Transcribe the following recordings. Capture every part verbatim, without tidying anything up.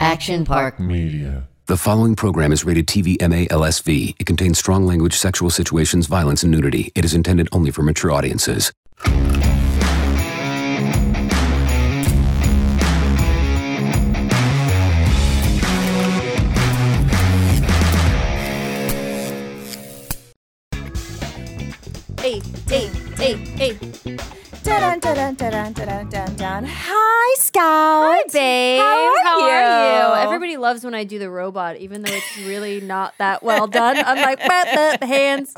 Action Park Media. The following program is rated T V M A L S V. It contains strong language, sexual situations, violence, and nudity. It is intended only for mature audiences. Hey, hey, hey, hey. Dun, dun, dun, dun, dun, dun, dun, dun. Hi, Scout. Hi, babe. How are How you? are you? Everybody loves when I do the robot, even though it's really not that well done. I'm like, the hands.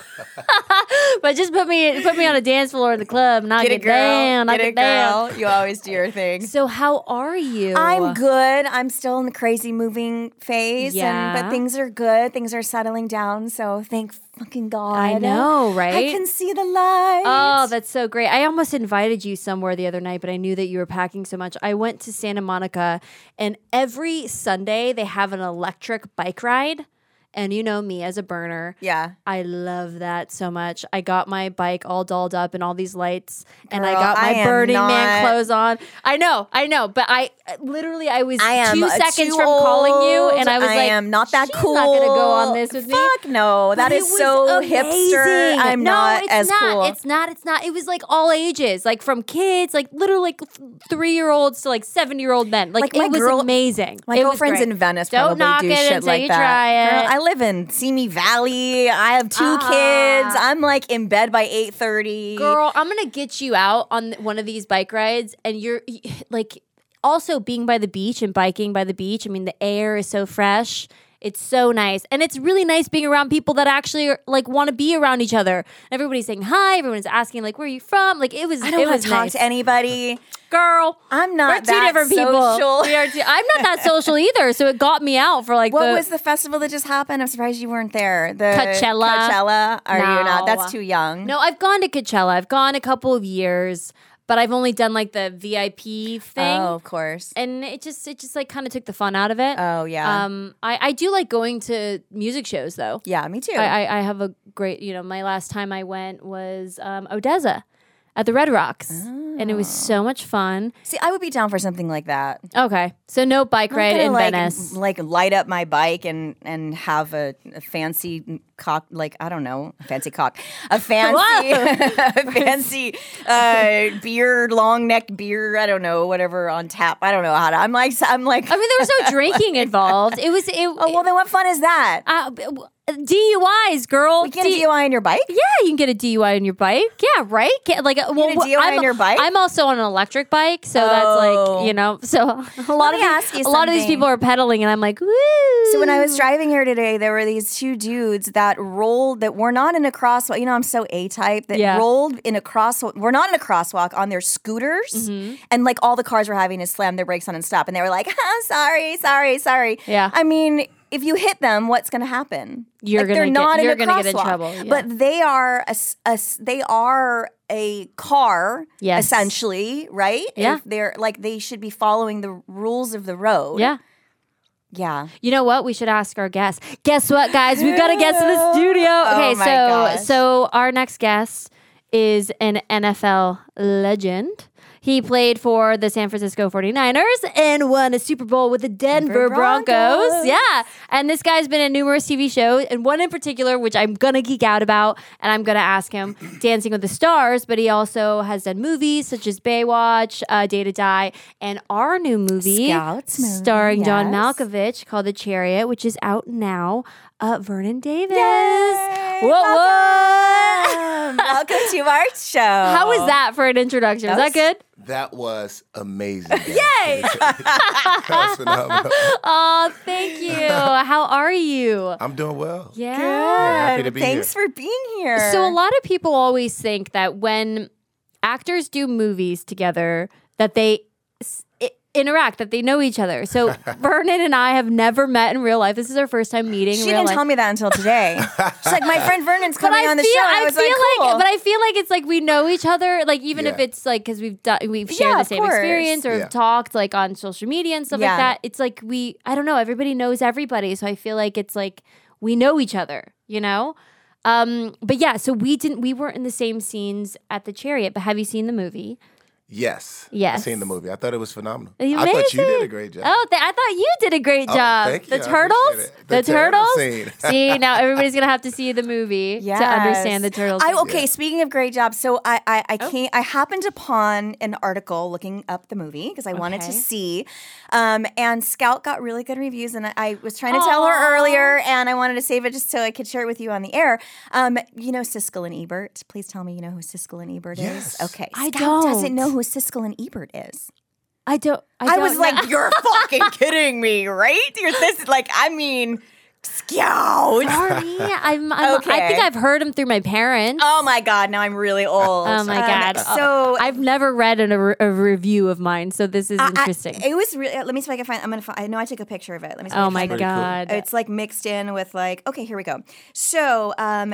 But just put me put me on a dance floor in the club, and I'll Get get, it, girl. down. I'll Get get, it, down. girl. You always do your thing. So how are you? I'm good. I'm still in the crazy moving phase. Yeah. And, but things are good. Things are settling down. So thank fucking God. I know, right? I can see the light. Oh, that's so great. I almost invited you somewhere the other night, but I knew that you were packing so much. I went to Santa Monica, and every Sunday they have an electric bike ride. And you know me as a burner. Yeah. I love that so much. I got my bike all dolled up and all these lights, and I Girl, got my I am Burning Man not- clothes on. I know, I know, but I literally I was I am two uh, seconds too from calling you, old. and I was I like, am not that she's cool. not gonna go on this with me. Fuck no. That But is it was so amazing. hipster. I'm no, not it's as not. cool. It's not. It's not. It was like all ages, like from kids, like literally like three year olds to like seven year old men. Like, Like, my it was girl- amazing. My it was girlfriends great. in Venice Don't probably knock do it shit until like you that. try it. Girl, I live in Simi Valley. I have two Ah. kids. I'm like in bed by eight thirty. Girl, I'm gonna get you out on one of these bike rides, and you're like, also being by the beach and biking by the beach. I mean, the air is so fresh. It's so nice, and it's really nice being around people that actually are, like want to be around each other. Everybody's saying hi. Everyone's asking like, "Where are you from?" Like it was. I don't it want was to talk nice. to anybody. Girl, I'm not we're two that different people. social. We are two, I'm not that social either, so it got me out for like What the was the festival that just happened? I'm surprised you weren't there. The Coachella. Coachella. Are you No. not? That's too young. No, I've gone to Coachella. I've gone a couple of years, but I've only done like the V I P thing. Oh, of course. And it just it just like kind of took the fun out of it. Oh, yeah. Um, I, I do like going to music shows though. Yeah, me too. I, I I have a great, you know, my last time I went was um, Odessa at the Red Rocks, and it was so much fun. See, I would be down for something like that. Okay, so no bike I'm ride gonna, in like, Venice. Like light up my bike and and have a, a fancy cock, like I don't know, a fancy cock, a fancy, a fancy uh, beer, long neck beer. I don't know, whatever on tap. I don't know how to. I'm like, I'm like. I mean, there was no drinking involved. It was it. Oh well, then what fun is that? uh, D U Is, girl. We get a D- D U I on your bike? Yeah, you can get a D U I on your bike. Yeah, right. Can, like, well, get a D U I I'm, on your bike? I'm also on an electric bike, so that's Oh. like, you know, so a lot me of ask these, you a lot of these something. people are pedaling, and I'm like, woo. So when I was driving here today, there were these two dudes that rolled that were not in a crosswalk. You know, I'm so A-type that Yeah. rolled in a crosswalk. We're not in a crosswalk on their scooters, Mm-hmm. and like all the cars were having to slam their brakes on and stop, and they were like, ah, "Sorry, sorry, sorry." Yeah. I mean, if you hit them, what's going to happen? You're like, gonna they're get- not in you're a gonna get in crosswalk. trouble, yeah. But they are a, s- a s- they are a car, Yes. essentially, right? Yeah. If they're like they should be following the rules of the road. Yeah. Yeah. You know what? We should ask our guest. Guess what, guys? We've got a guest in the studio. Okay, Oh my so gosh. so our next guest is an N F L legend. He played for the San Francisco forty-niners and won a Super Bowl with the Denver, Denver Broncos. Broncos. Yeah. And this guy's been in numerous T V shows, and one in particular, which I'm going to geek out about, and I'm going to ask him, Dancing with the Stars, but he also has done movies such as Baywatch, uh, Day to Die, and our new movie, Scouts movie, starring John yes. Malkovich, called The Chariot, which is out now. Uh, Vernon Davis. Yay! What, what? Welcome. Welcome to our show. How was that for an introduction? That Is was- that good? That was amazing. Yay! That was phenomenal. Oh, thank you. How are you? I'm doing well. Yeah. happy to be Thanks here. for being here. So a lot of people always think that when actors do movies together, that they s- i- interact, that they know each other. So Vernon and I have never met in real life. This is our first time meeting. she in real didn't life. tell me that until today. She's like, my friend Vernon's But coming I on the feel, show. And I I was feel like, like, cool. but I feel like it's like we know each other. Like even if Yeah. it's like because we've done, we've shared Yeah, the of same course. experience or Yeah. talked like on social media and stuff Yeah. like that. It's like we, I don't know, everybody knows everybody. So I feel like it's like we know each other, you know. Um, but yeah, so we didn't, we weren't in the same scenes at the Chariot. But have you seen the movie? Yes. Yes. I seen the movie. I thought it was phenomenal. Amazing. I thought you did a great job. Oh, th- I thought you did a great Oh, job. thank the you. I turtles? appreciate it. The, The turtle turtles? scene. See, now everybody's going to have to see the movie Yes. to understand the turtles. I, okay, speaking of great jobs, so I I, I Oh. came I happened upon an article looking up the movie because I wanted to Okay. see, um, and Scout got really good reviews, and I, I was trying to tell her earlier, and I wanted to save it just so I could share it with you on the air. Um, you know Siskel and Ebert. Please tell me you know who Siskel and Ebert Yes. is. Okay, I Scout doesn't don't. know who Siskel and Ebert is. I don't. I, I, don't was know. like, you're fucking kidding me, right? You're this like, I mean, Scout. Sorry, I'm, I'm, I Okay. think I've heard him through my parents. Oh my God, now I'm really old. Oh my Um, God. so I've never read an, a, re- a review of mine, so this is I- I- interesting. it was really. Let me see if I can find. I'm gonna. Find, I know I took a picture of it. Let me. See if I oh can my find it. God. It's like mixed in with like. Okay, here we go. So, um,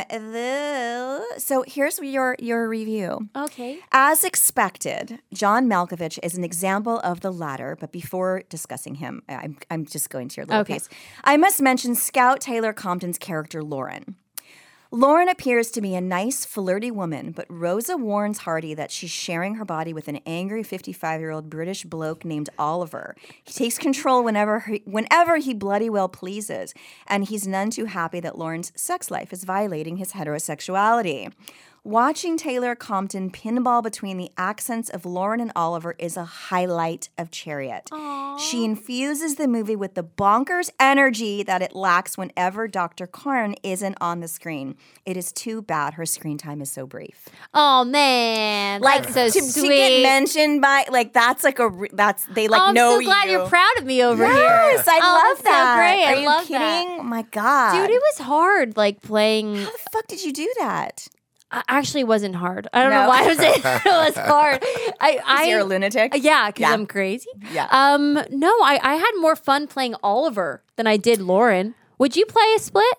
the so here's your your review. Okay. As expected, John Malkovich is an example of the latter. But before discussing him, I'm I'm just going to your little Okay. piece. I must mention Scout Taylor Compton's character Lauren. Lauren appears to be a nice, flirty woman, but Rosa warns Hardy that she's sharing her body with an angry fifty-five-year-old British bloke named Oliver. He takes control whenever he, whenever he bloody well pleases, and he's none too happy that Lauren's sex life is violating his heterosexuality. Watching Taylor Compton pinball between the accents of Lauren and Oliver is a highlight of Chariot. She infuses the movie with the bonkers energy that it lacks whenever Doctor Karn isn't on the screen. It is too bad her screen time is so brief. Oh man, Like that's so to, sweet. to get mentioned by like that's like a re- that's they like oh, I'm know so glad you. you're proud of me over here. Yes, I oh, love that's that. So great. Are I you love kidding? that. Oh my God, Dude, it was hard, like playing. How the fuck did you do that? Uh, actually, it wasn't hard. I don't No. know why I was saying it was hard. I, I, You're a lunatic. Yeah, because Yeah. I'm crazy. Yeah. Um. No, I, I had more fun playing Oliver than I did Lauren. Would you play a split?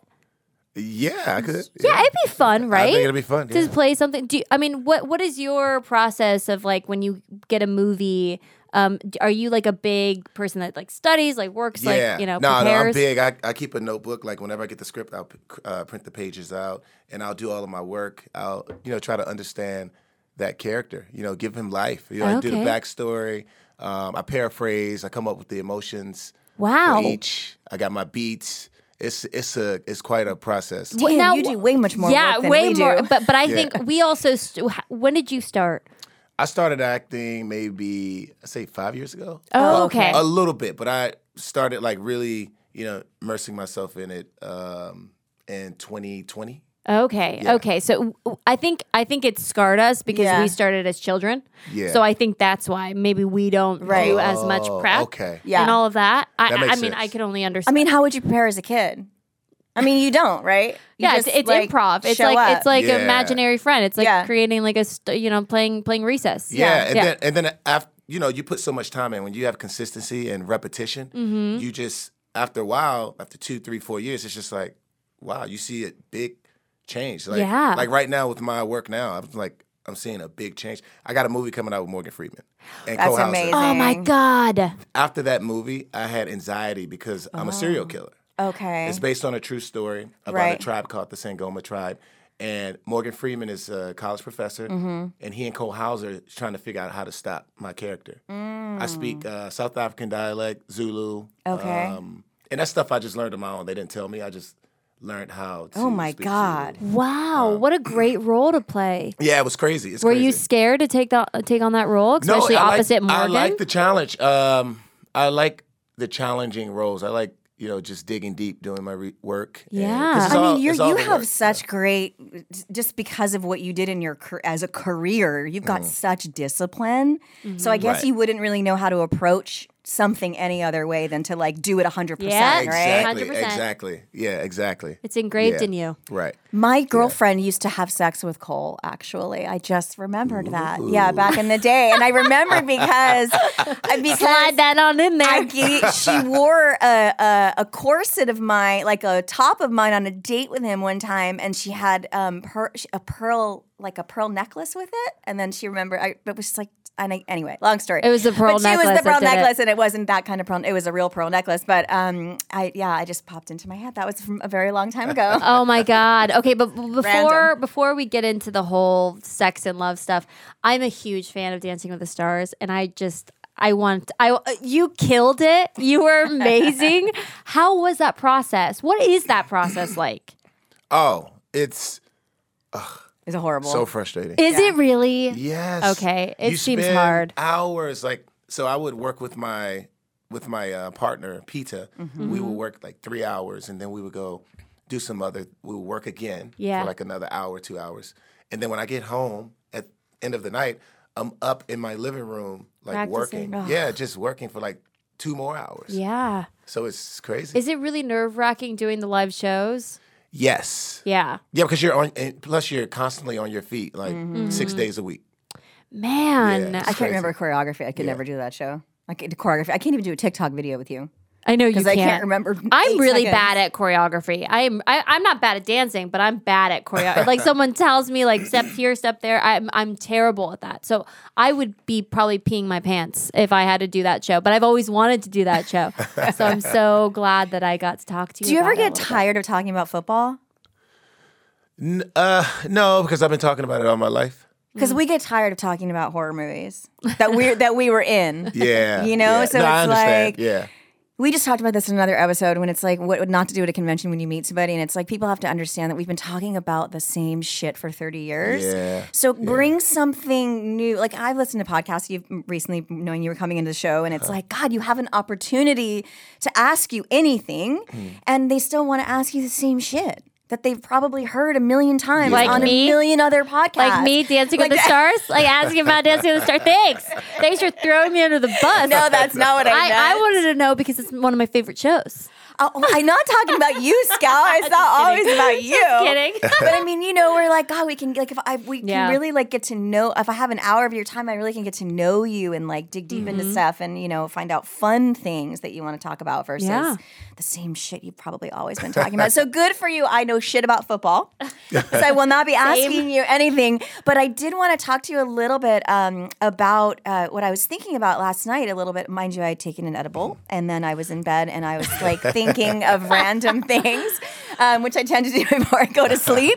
Yeah, I could. Yeah, it'd be fun, right? I think it'd be fun. to Yeah. play something. Do you, I mean, what what is your process of like when you get a movie? Um, d- are you like a big person that like studies, like works, Yeah. like you know, no, no, I'm prepares? big. I, I keep a notebook. Like whenever I get the script, I'll uh, print the pages out, and I'll do all of my work. I'll you know try to understand that character. You know, give him life. You know, I do the Okay. backstory. Um, I paraphrase. I come up with the emotions. Wow. For each, I got my beats. It's it's a it's quite a process. Damn, now- you do way much more yeah, work than way we more. do. But but I Yeah. think we also. St- h- when did you start? I started acting maybe I say five years ago. Oh, okay. A little bit, but I started like really, you know, immersing myself in it um, in twenty twenty. Okay. Yeah. Okay. So w- I think I think it scarred us because Yeah. we started as children. Yeah. So I think that's why maybe we don't Right. do as much Oh, prep. okay. Yeah. And all of that. I, That I, I makes mean, sense. I could only I understand. mean, how would you prepare as a kid? I mean, you don't, right? You yeah, just, it's, it's like, improv. It's show like up. it's like Yeah. an imaginary friend. It's like Yeah. creating like a st- you know playing playing recess. Yeah, and Yeah. then and then after you know you put so much time in when you have consistency and repetition, Mm-hmm. you just after a while, after two, three, four years, it's just like wow, you see a big change. Like, Yeah. like right now with my work now, I'm like I'm seeing a big change. I got a movie coming out with Morgan Freeman and That's Cole Hauser. amazing. Oh my god. After that movie, I had anxiety because I'm a serial killer. Okay. It's based on a true story about Right. a tribe called the Sangoma tribe. And Morgan Freeman is a college professor, Mm-hmm. and he and Cole Hauser is trying to figure out how to stop my character. I speak uh, South African dialect, Zulu. Mm. Okay. Um, and that's stuff I just learned on my own. They didn't tell me. I just learned how to Oh my speak God. Zulu. Wow, what a great role to play. Yeah, it was crazy. It's Were crazy. you scared to take the take on that role, especially I like- opposite Morgan? I like the challenge. Um, I like the challenging roles. I like, you know, just digging deep, doing my re- work. and- 'cause Yeah. it's I all- mean, you're, it's all you the have work. such great, just because of what you did in your car- as a career, you've got such discipline. So I guess Right. you wouldn't really know how to approach something any other way than to like do it one hundred percent, Yeah. right? Exactly, one hundred percent. exactly. Yeah, exactly. It's engraved Yeah. in you. Right. My girlfriend used to have sex with Cole, actually. I just remembered that. Yeah, back in the day. And I remembered because, because Slide that on in there. I ge- she wore a, a a corset of mine, like a top of mine, on a date with him one time, and she had um per- a pearl, like a pearl necklace with it. And then she remembered, I it was like, And I, anyway, long story. It was the pearl but she necklace was the pearl that did necklace, it. and it wasn't that kind of pearl. It was a real pearl necklace. But um, I yeah, I just popped into my head. That was from a very long time ago. Oh my God. Okay, but b- before Random. before we get into the whole sex and love stuff, I'm a huge fan of Dancing with the Stars, and I just I want I you killed it. You were amazing. How was that process? What is that process like? Oh, it's It's a horrible. so frustrating. Is it really? Yes. Okay, it You seems spend hard. Hours like so. I would work with my with my uh, partner Pita. Mm-hmm. We would work like three hours, and then we would go do some other. We would work again Yeah. for like another hour, two hours, and then when I get home at end of the night, I'm up in my living room like Practicing. working. Ugh. Yeah, just working for like two more hours. Yeah. So it's crazy. Is it really nerve wracking doing the live shows? yes. Yeah. Yeah, because you're on. And plus, you're constantly on your feet like Mm-hmm. six days a week. Man. Yeah. I can't crazy. remember choreography. I could never do that show. I could choreography. I can't even do a TikTok video with you I know you because can't. I can't remember. I'm eight really seconds. bad at choreography. I'm I, I'm not bad at dancing, but I'm bad at choreography. Like someone tells me like step here, step there. I'm I'm terrible at that. So I would be probably peeing my pants if I had to do that show. But I've always wanted to do that show. So I'm so glad that I got to talk to you. Do you ever about it a get little bit. tired of talking about football? N- uh, no, because I've been talking about it all my life. Because we get tired of talking about horror movies that we that we were in. Yeah. You know, yeah. so no, I it's understand. like- yeah. We just talked about this in another episode when it's like what not to do at a convention when you meet somebody, and it's like people have to understand that we've been talking about the same shit for thirty years. Yeah, So bring something new. Like I've listened to podcasts you've recently, knowing you were coming into the show, and it's like, God, you have an opportunity to ask you anything, and they still want to ask you the same shit that they've probably heard a million times Like on me? a million other podcasts. Like me dancing with Like the stars? Like asking about dancing with the stars. Thanks. Thanks for throwing me under the bus. No, that's not what I meant. I, I wanted to know because it's one of my favorite shows. Oh, I'm not talking about you, Scout. It's not always about you. Kidding. But I mean, you know, we're like, God, we can like if I we Yeah. can really like get to know. If I have an hour of your time, I really can get to know you and like dig deep Mm-hmm. into stuff and you know find out fun things that you want to talk about versus Yeah. the same shit you've probably always been talking about. So good for you. I know shit about football, so I will not be asking you anything. But I did want to talk to you a little bit um, about uh, what I was thinking about last night. A little bit, mind you, I had taken an edible and then I was in bed and I was like thinking of random things, um, which I tend to do before I go to sleep.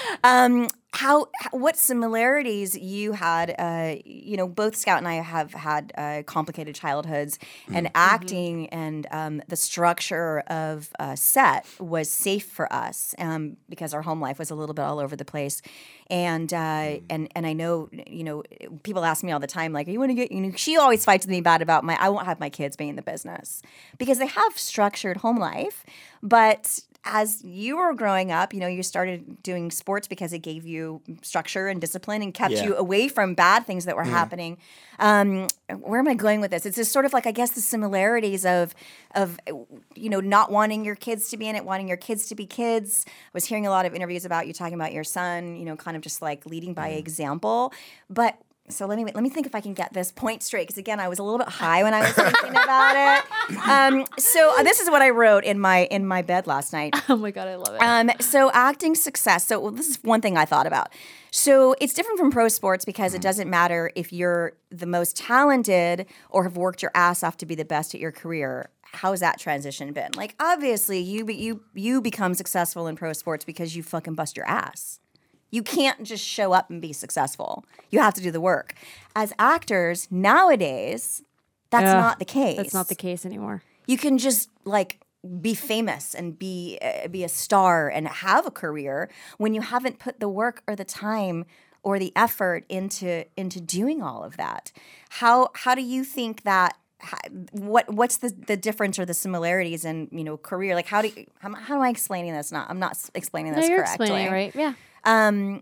Um, how, what similarities you had, uh, you know, both Scout and I have had uh, complicated childhoods, and acting and um, the structure of uh, set was safe for us um, because our home life was a little bit all over the place. And uh, and and I know, you know, people ask me all the time, like, you want to get, you know, she always fights with me bad about my, I won't have my kids be in the business because they have structured home life, but as you were growing up, you know, you started doing sports because it gave you structure and discipline and kept Yeah. you away from bad things that were happening. Um, where am I going with this? It's just sort of like, I guess, the similarities of, of you know, not wanting your kids to be in it, wanting your kids to be kids. I was hearing a lot of interviews about you talking about your son, you know, kind of just like leading by example. But so let me let me think if I can get this point straight, because again, I was a little bit high when I was thinking about it. Um, so uh, this is what I wrote in my in my bed last night. Oh my God, I love it. Um, so acting success. So well, this is one thing I thought about. So it's different from pro sports because it doesn't matter if you're the most talented or have worked your ass off to be the best at your career. How's that transition been? Like, obviously, you be- you you become successful in pro sports because you fucking bust your ass. You can't just show up and be successful. You have to do the work. As actors nowadays, that's Ugh, not the case. That's not the case anymore. You can just like be famous and be uh, be a star and have a career when you haven't put the work or the time or the effort into into doing all of that. How how do you think that? How, what what's the, the difference or the similarities in you know career? Like how do you, how, how am I explaining this? Not I'm not s- explaining No, this you're correctly. explaining it right. Yeah. Um,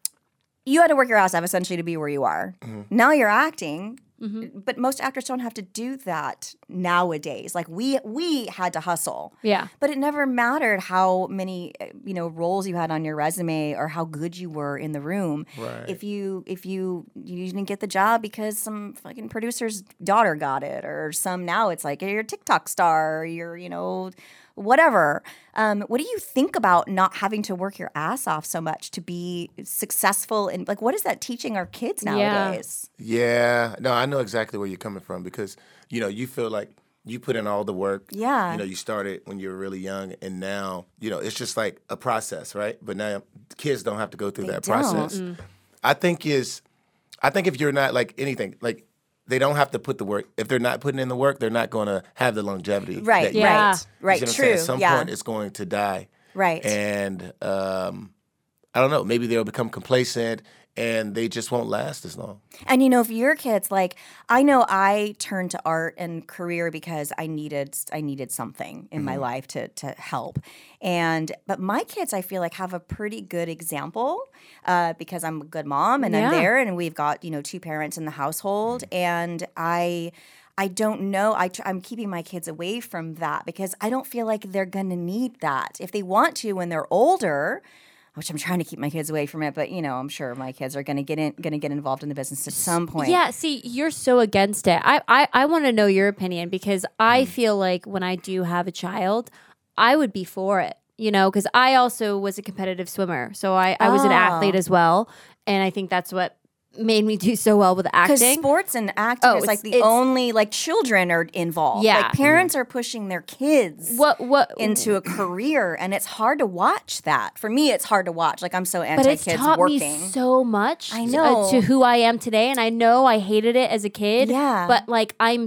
you had to work your ass off essentially to be where you are. Now you're acting, but most actors don't have to do that nowadays. Like we we had to hustle. Yeah. But it never mattered how many uh, you know roles you had on your resume or how good you were in the room. Right. If you if you you didn't get the job because some fucking producer's daughter got it, or some now it's like you're a TikTok star, or you're you know whatever. Um, what do you think about not having to work your ass off so much to be successful? And like, what is that teaching our kids nowadays? Yeah. No, I know exactly where you're coming from because, you know, you feel like you put in all the work. Yeah. You know, you started when you were really young, and now, you know, it's just like a process, right? But now kids don't have to go through They that don't. process. I think is, I think if you're not like anything, like they don't have to put the work. If they're not putting in the work, they're not going to have the longevity. Right, that you Yeah. want. right, right. You see what I'm True. saying? At some yeah. point, it's going to die. Right. And um, I don't know. Maybe they'll become complacent, and they just won't last as long. And you know, if your kids, like, I know I turned to art and career because I needed I needed something in my life to to help. And but my kids, I feel like, have a pretty good example uh, because I'm a good mom and Yeah. I'm there, and we've got, you know, two parents in the household, and I. I don't know. I tr- I'm keeping my kids away from that because I don't feel like they're going to need that. If they want to when they're older, which I'm trying to keep my kids away from it, but you know, I'm sure my kids are going to get in, going to get involved in the business at some point. Yeah, see, you're so against it. I I, I want to know your opinion because I feel like when I do have a child, I would be for it. You know, because I also was a competitive swimmer, so I, I was an Oh. athlete as well, and I think that's what made me do so well with Because acting. sports and acting Oh, is like it's- the it's- only, like, children are involved. Yeah. Like, parents are pushing their kids What what into a career, and it's hard to watch that. For me, it's hard to watch. Like, I'm so But it's anti-kids taught working. me so much I uh, know. to who I am today. And I know I hated it as a kid. Yeah. But like, I'm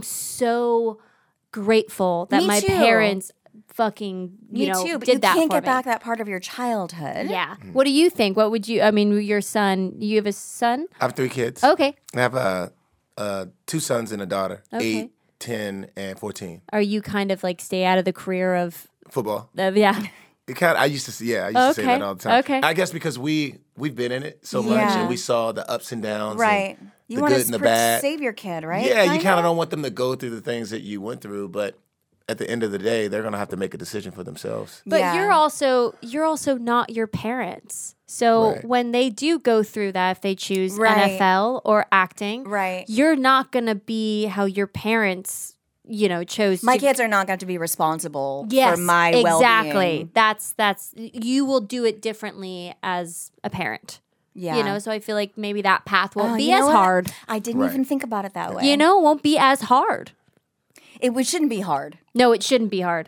so grateful that Me my too. parents fucking, you me know, too, but did you that can't for get me. back that part of your childhood. Yeah. What do you think? What would you, I mean, your son, you have a son? I have three kids. Okay. I have uh, uh, two sons and a daughter, Okay. eight, ten, and fourteen. Are you kind of like stay out of the career of, Football. of yeah. It kind of, I used to see, yeah, I used to say Okay, that all the time. okay. I guess because we we've been in it so much, Yeah. and we saw the ups and downs, Right. and You the want good to and the sp- bad. save your kid, right? Yeah, you kind Kinda? of don't want them to go through the things that you went through, but at the end of the day, they're gonna have to make a decision for themselves. But Yeah. you're also you're also not your parents. So Right. when they do go through that, if they choose Right. N F L or acting, Right. you're not gonna be how your parents, you know, chose. My to kids are not going to be responsible Yes, for my exactly. well-being. That's that's you will do it differently as a parent. Yeah. You know, so I feel like maybe that path won't Oh, be you know as what? hard. I didn't Right. even think about it that way. You know, it won't be as hard. It w- shouldn't be hard. No, it shouldn't be hard.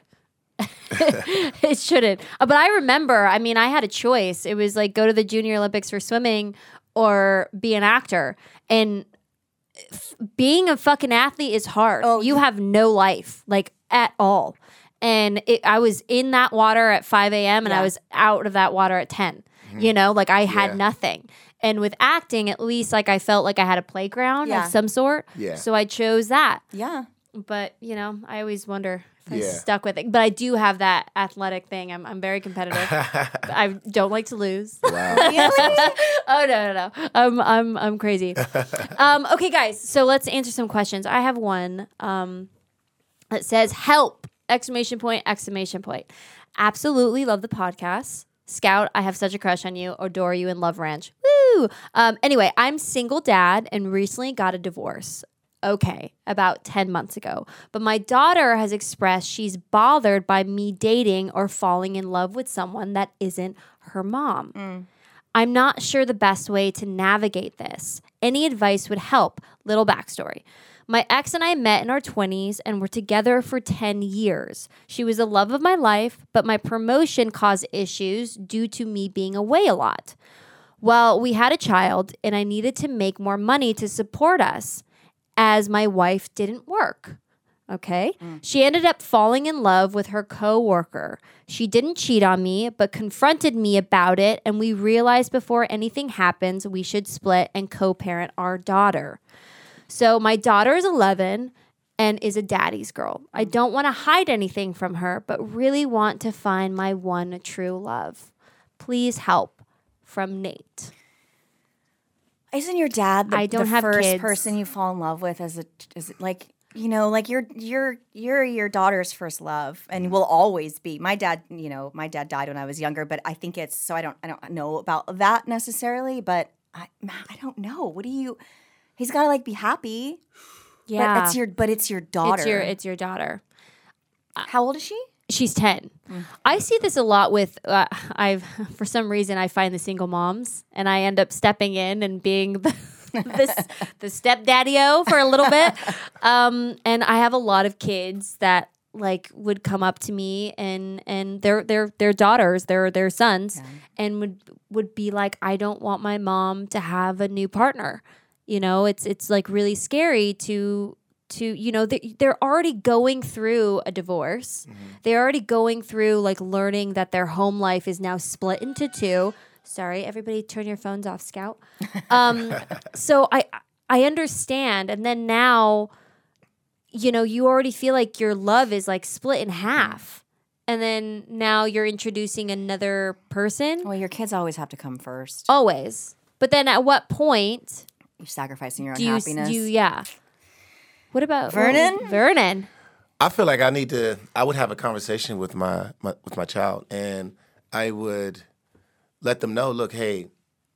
It shouldn't. Uh, But I remember, I mean, I had a choice. It was like go to the Junior Olympics for swimming or be an actor. And f- being a fucking athlete is hard. Oh, you have no life, like at all. And it, I was in that water at five a.m. and I Yeah. was out of that water at ten. You know, like I had Yeah. nothing. And with acting, at least like I felt like I had a playground Yeah. of some sort. Yeah. So I chose that. Yeah. But you know, I always wonder if I Yeah. stuck with it. But I do have that athletic thing. I'm I'm very competitive. I don't like to lose. Wow. Oh no no no! I'm I'm I'm crazy. um, okay, guys. So let's answer some questions. I have one um, that says "Help!" exclamation point exclamation point. Absolutely love the podcast. Scout, I have such a crush on you. Adore you in Love Ranch. Woo! Um, anyway, I'm single dad and recently got a divorce. Okay, about ten months ago. But my daughter has expressed she's bothered by me dating or falling in love with someone that isn't her mom. I'm not sure the best way to navigate this. Any advice would help. Little backstory. My ex and I met in our twenties and were together for ten years. She was the love of my life, but my promotion caused issues due to me being away a lot. Well, we had a child and I needed to make more money to support us as my wife didn't work. Okay. She ended up falling in love with her coworker. She didn't cheat on me, but confronted me about it, and we realized before anything happens, we should split and co-parent our daughter. So my daughter is eleven and is a daddy's girl. I don't want to hide anything from her, but really want to find my one true love. Please help. From Nate. Isn't your dad the, I don't the have first kids. person you fall in love with as a as like you know like you're you're you're your daughter's first love and will always be. My dad, you know, my dad died when I was younger, but I think it's so I don't I don't know about that necessarily, but I I don't know. What do you? He's got to like be happy. Yeah. But it's your but it's your daughter. It's your it's your daughter. How old is she? she's ten. Mm. I see this a lot with, uh, I've, for some reason, I find the single moms and I end up stepping in and being the, the, the stepdaddy-o for a little bit. Um, and I have a lot of kids that like would come up to me and, and their, their, their daughters, their, their sons, yeah. and would, would be like, I don't want my mom to have a new partner. You know, it's, it's like really scary to, to, you know, they're already going through a divorce. Mm-hmm. They're already going through like learning that their home life is now split into two. Sorry, everybody turn your phones off, Scout. Um, so I, I understand. And then now, you know, you already feel like your love is like split in half. And then now you're introducing another person. Well, your kids always have to come first. Always. But then at what point? You're sacrificing your own do you, happiness. Do you, yeah. What about Vernon? Well, Vernon. I feel like I need to. I would have a conversation with my, my with my child, and I would let them know. Look, hey,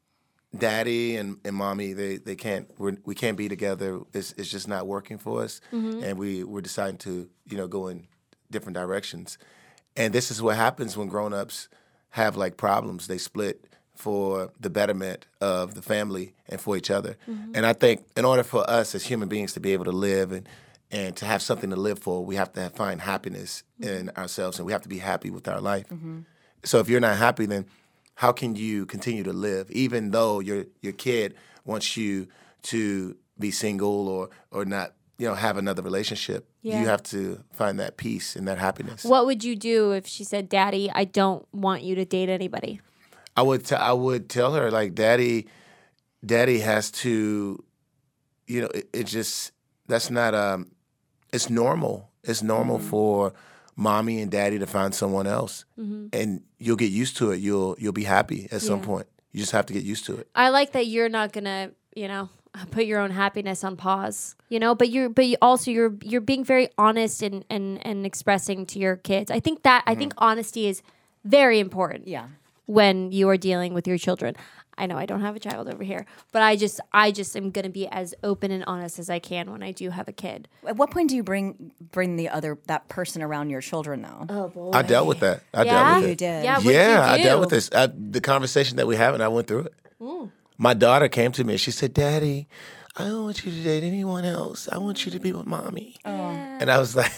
Daddy and, and Mommy, they they can't. We're, we can't be together. It's it's just not working for us, mm-hmm. and we we're deciding to you know go in different directions. And this is what happens when grown-ups have like problems. They split for the betterment of the family and for each other. Mm-hmm. And I think in order for us as human beings to be able to live and, and to have something to live for, we have to have, find happiness mm-hmm. in ourselves, and we have to be happy with our life. Mm-hmm. So if you're not happy, then how can you continue to live, even though your your kid wants you to be single or or not, you know, have another relationship? Yeah. You have to find that peace and that happiness. What would you do if she said, Daddy, I don't want you to date anybody? I would t- I would tell her, like, Daddy, Daddy has to, you know, it, it just, that's not, um, it's normal. It's normal mm-hmm. for Mommy and Daddy to find someone else. Mm-hmm. And you'll get used to it. You'll you'll be happy at yeah. some point. You just have to get used to it. I like that you're not going to, you know, put your own happiness on pause, you know, but you're, but you also you're, you're being very honest and, and, and expressing to your kids. I think that, mm-hmm. I think honesty is very important. Yeah. When you are dealing with your children. I know I don't have a child over here, but I just I just am going to be as open and honest as I can when I do have a kid. At what point do you bring bring the other that person around your children though? Oh boy. I dealt with that. I yeah? dealt with it. You did. Yeah, yeah you do? I dealt with this. I, the conversation that we had and I went through it. Mm. My daughter came to me and she said, Daddy, I don't want you to date anyone else. I want you to be with Mommy. Oh. And I was like,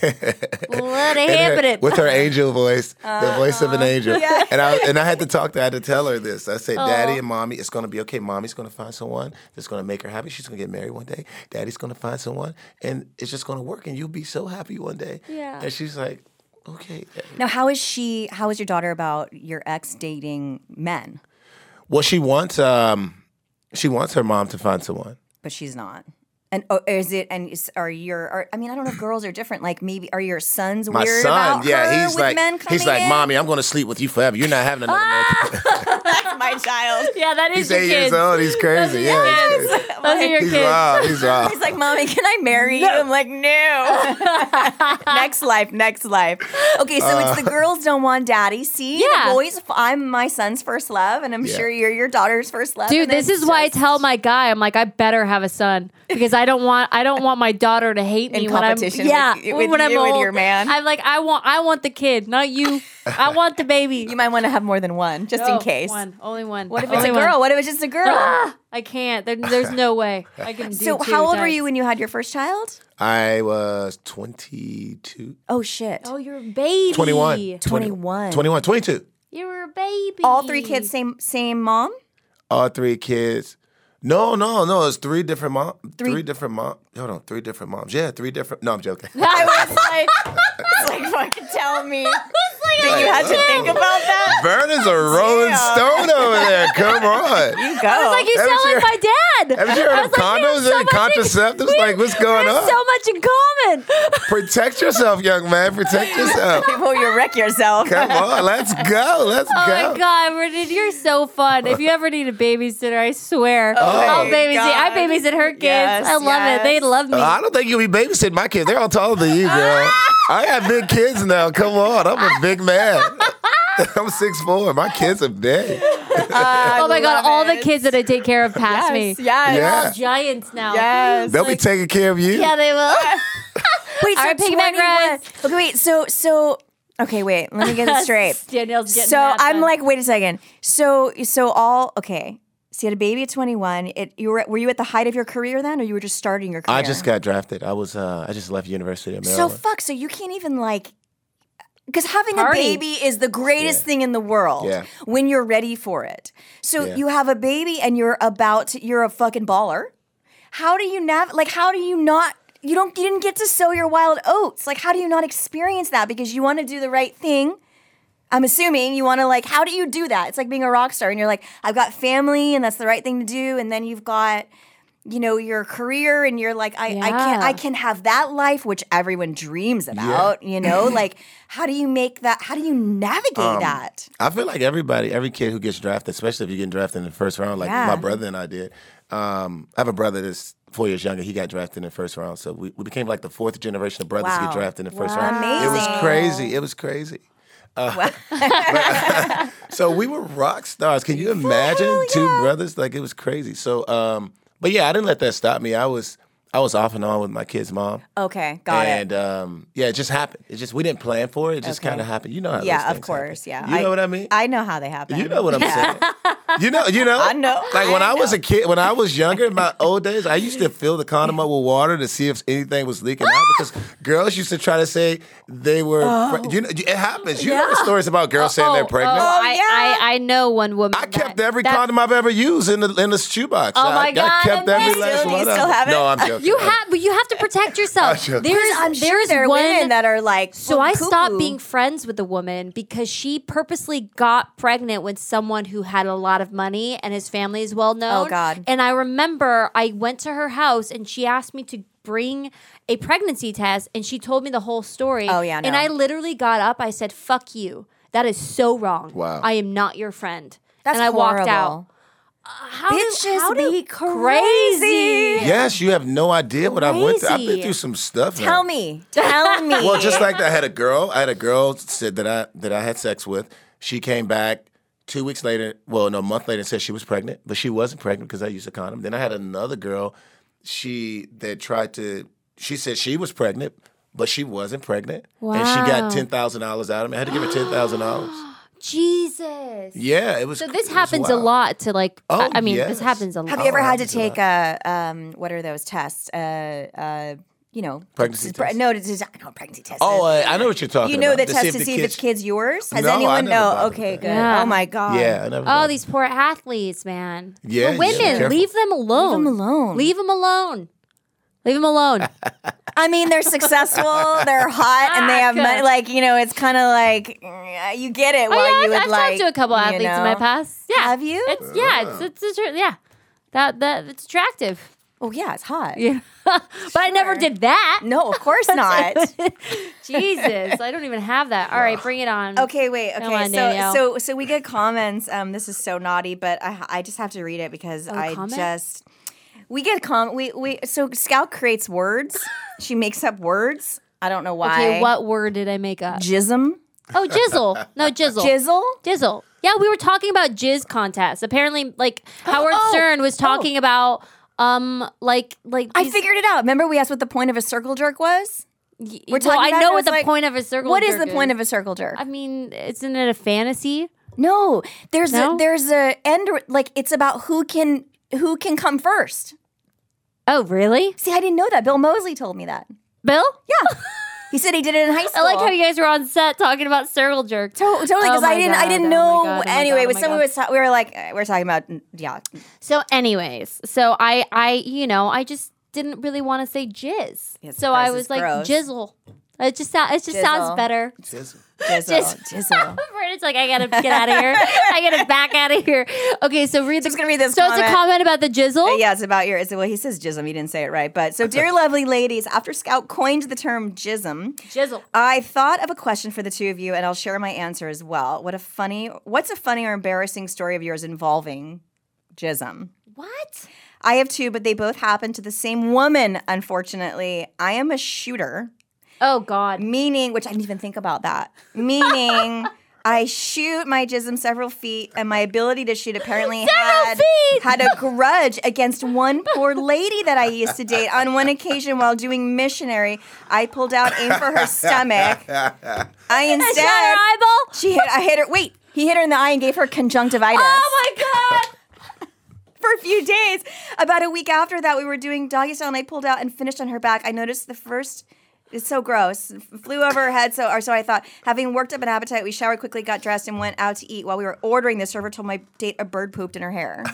what happening? With her angel voice, uh-huh. the voice of an angel. Yeah. And I and I had to talk to her, I had to tell her this. I said, Daddy and Mommy, it's going to be okay. Mommy's going to find someone that's going to make her happy. She's going to get married one day. Daddy's going to find someone, and it's just going to work, and you'll be so happy one day. Yeah. And she's like, okay. Now, how is she, how is your daughter about your ex dating men? Well, she wants, um, she wants her mom to find someone. But she's not. And oh, is it? And is, are your? Are, I mean, I don't know if girls are different. Like maybe are your sons My weird son, about yeah, her he's with like, men coming he's like, in? Mommy, I'm going to sleep with you forever. You're not having another man. That's my child. Yeah, that is he's your eight kids. years old. He's crazy. Yeah, he's crazy. Those are your He's kids. wild. He's wild. He's like, Mommy, can I marry you? I'm like, no. Next life, next life. Okay, so uh, it's the girls don't want daddy. See, yeah. the boys. I'm my son's first love, and I'm yeah. sure you're your daughter's first love. Dude, this is just... why I tell my guy, I'm like, I better have a son because I don't want, I don't want my daughter to hate me in when I'm, competition yeah, with, with when you, I'm old. With your man. I'm like, I want, I want the kid, not you. I want the baby. You might want to have more than one, just no, in case. One, only one. What if it's only a girl? One. What if it's just a girl? Ah, I can't. There, there's no way I can do So two how old times. were you when you had your first child? I was twenty-two. Oh, shit. Oh, you're a baby. twenty-one. twenty-one. twenty-one, twenty-two. You were a baby. All three kids, same same mom? All three kids. No, no, no. It's three different moms. Three. three different moms. Hold on. Three different moms. Yeah, three different. No, I'm joking. I was like, it's like fucking tell me. Did you have to think about that? Vernon's a rolling stone over there. Come on. You go. I was like, you Haven't sound you like my dad. Haven't you heard I of was like, we have condoms so and much in- contraceptives? we- Like, what's going we have on? so much in common. Protect yourself, young man. Protect yourself. Before you wreck yourself. Come on. Let's go. Let's Oh go. my God, Vernon, you're so fun. If you ever need a babysitter, I swear. Oh I'll my babysit. God. I babysit her kids. Yes, I love yes. it. They love me. Uh, I don't think you'll be babysitting my kids. They're all taller than you, girl. I got big kids now. Come on. I'm a big man. I'm six foot four. My kids are big. oh my God, all the kids that I take care of pass Yes, me. yes. They're Yeah. all giants now. Yes. They'll be Like- taking care of you. Yeah, they will. Wait, All so right, piggyback twenty-one. rides. Okay, wait. So, so Okay, wait. Let me get it straight. Danielle's getting so that I'm done. like, wait a second. So so all okay. So you had a baby at twenty-one. It you were were you at the height of your career then, or you were just starting your career? I just got drafted. I was. Uh, I just left University of So Maryland. fuck. So you can't even like. Because having Party. a baby is the greatest Yeah. thing in the world Yeah. when you're ready for it. So Yeah. you have a baby and you're about to, you're a fucking baller. How do you nav like how do you not you don't you didn't get to sow your wild oats. Like how do you not experience that because you want to do the right thing? I'm assuming you want to like how do you do that? It's like being a rock star and you're like I've got family and that's the right thing to do and then you've got you know your career and you're like I, I can't Yeah. I can have that life which everyone dreams about, you know? Like how do you make that how do you navigate Um, that? I feel like everybody, every kid who gets drafted, especially if you're getting drafted in the first round, like Yeah. my brother and I did. Um, I have a brother that's four years younger. He got drafted in the first round, so we, we became like the fourth generation of brothers to Wow. get drafted in the first Wow. round. It was Amazing. crazy. It was crazy. Uh, so we were rock stars. Can you imagine two brothers? Like it was crazy. So, um, but yeah, I didn't let that stop me. I was I was off and on with my kid's mom. Okay, got and, it. um, yeah, it just happened. It just we didn't plan for it. It just Okay. kind of happened. You know how those Yeah, of things course. happen. Yeah. You know what I mean? I know how they happen. You know what I'm saying. You know, you know. I know. Like when I I, was know. a kid, when I was younger, in my old days, I used to fill the condom up with water to see if anything was leaking out because girls used to try to say they were. Pre- you know, it happens. You know the stories about girls saying they're pregnant. Oh, I, yeah. I, I know one woman. I kept that- every that- condom I've ever used in the in the shoebox. Oh I, my I God, kept every amazing. last Do you one. still of them. have it? No, I'm joking. You have, but you have to protect yourself. I'm joking. There's, I'm sure there's there are one women that are like. So I poo-poo. stopped being friends with the woman because she purposely got pregnant with someone who had a lot of money and his family is well known. Oh, God. And I remember I went to her house and she asked me to bring a pregnancy test and she told me the whole story. Oh, yeah, And no. I literally got up. I said, "Fuck you. That is so wrong. Wow. I am not your friend." That's and I walked out. horrible. How Bitches do, how do, be crazy. Yes, you have no idea what I went through. I've been Crazy. through some stuff. now. Tell me. Tell me. Well, just like that, I had a girl. I had a girl said that I that I had sex with. She came back two weeks later. Well, no, a month later, and said she was pregnant, but she wasn't pregnant because I used a condom. Then I had another girl. She that tried to. She said she was pregnant, but she wasn't pregnant, and she Wow. got ten thousand dollars out of me. I had to give her ten thousand dollars. Jesus. Yeah, it was. So this it was happens a wild. lot to like. Oh, I I mean, yes. this happens a lot. Have you ever Oh, had to happens a lot. take a um? What are those tests? Uh, uh, you know, Pregnancy pre- test? No, it's no pregnancy test. Oh, uh, I know what you're talking you know about. the test to the see if kids- it's kid's yours. Has No, I anyone never know? bothered Okay, with good. that. Yeah. Oh my god. Yeah, I never. Oh, bothered. these poor athletes, man. Yeah, But yeah, women, be careful. leave them alone. them alone. Leave them alone. Leave them alone. I mean, they're successful, they're hot, and they have money. Like you know, it's kind of like mm, you get it. Oh, While yeah, you would I've, I've like talked to a couple you athletes in my know. past. Yeah, Have you? It's yeah, it's it's, it's attra- yeah. That that it's attractive. Oh yeah, it's hot. Yeah, but I never Sure. did that. No, of course not. Jesus, I don't even have that. All right, bring it on. Okay, wait. Come Okay, on, so Danielle. so so we get comments. Um, this is so naughty, but I I just have to read it because Oh, I comment? just we get com we we so Scout creates words. She makes up words. I don't know why. Okay, what word did I make up? Jism? Oh, jizzle. No, jizzle. Jizzle? Jizzle. Yeah, we were talking about jizz contests. Apparently, like Howard Oh, Stern was talking about, um, like like. I these- figured it out. Remember we asked what the point of a circle jerk was? y- We're well, talking I about know it, what it's the like, point of a circle. What is jerk the point of a circle jerk? I mean, isn't it a fantasy? No, there's No? a there's a end like it's about who can who can come first. Oh, really, See, I didn't know that. Bill Mosley told me that. Bill? Yeah. He said he did it in high I school. like how you guys were on set talking about circle jerk. To- Totally, because Oh I my didn't, I God, didn't oh know. my God, oh my anyway, God, oh when my someone God. was, ta- we were like, uh, we we're talking about, yeah. So, anyways, so I, I, you know, I just didn't really want to say jizz. It's so gross, I it's was like gross. jizzle. It just sounds, it just sounds Jizzle. better. Jizzle. Jizzle, jizzle. It's like I gotta get out of here. I gotta back out of here. Okay, so read the. Just gonna read this So it's a comment. comment about the jizzle. Uh, yeah, it's about your. It's, well, he says jism. He didn't say it right, but so dear lovely ladies, after Scout coined the term jism, Jizzle. I thought of a question for the two of you, and I'll share my answer as well. What a funny, what's a funny or embarrassing story of yours involving jism? What? I have two, but they both happen to the same woman. Unfortunately, I am a shooter. Oh God. Meaning, which I didn't even think about that. Meaning, I shoot my jism several feet, and my ability to shoot apparently Several had, feet! had a grudge against one poor lady that I used to date. On one occasion while doing missionary, I pulled out aim for her stomach. I instead... Shot her eyeball? She hit, I hit her... Wait, he hit her in the eye and gave her conjunctivitis. Oh my God! For a few days. About a week after that, we were doing doggy style, and I pulled out and finished on her back. I noticed the first... It's so gross. Flew over her head. So, or so I thought. Having worked up an appetite, we showered quickly, got dressed, and went out to eat. While we were ordering, the server told my date a bird pooped in her hair.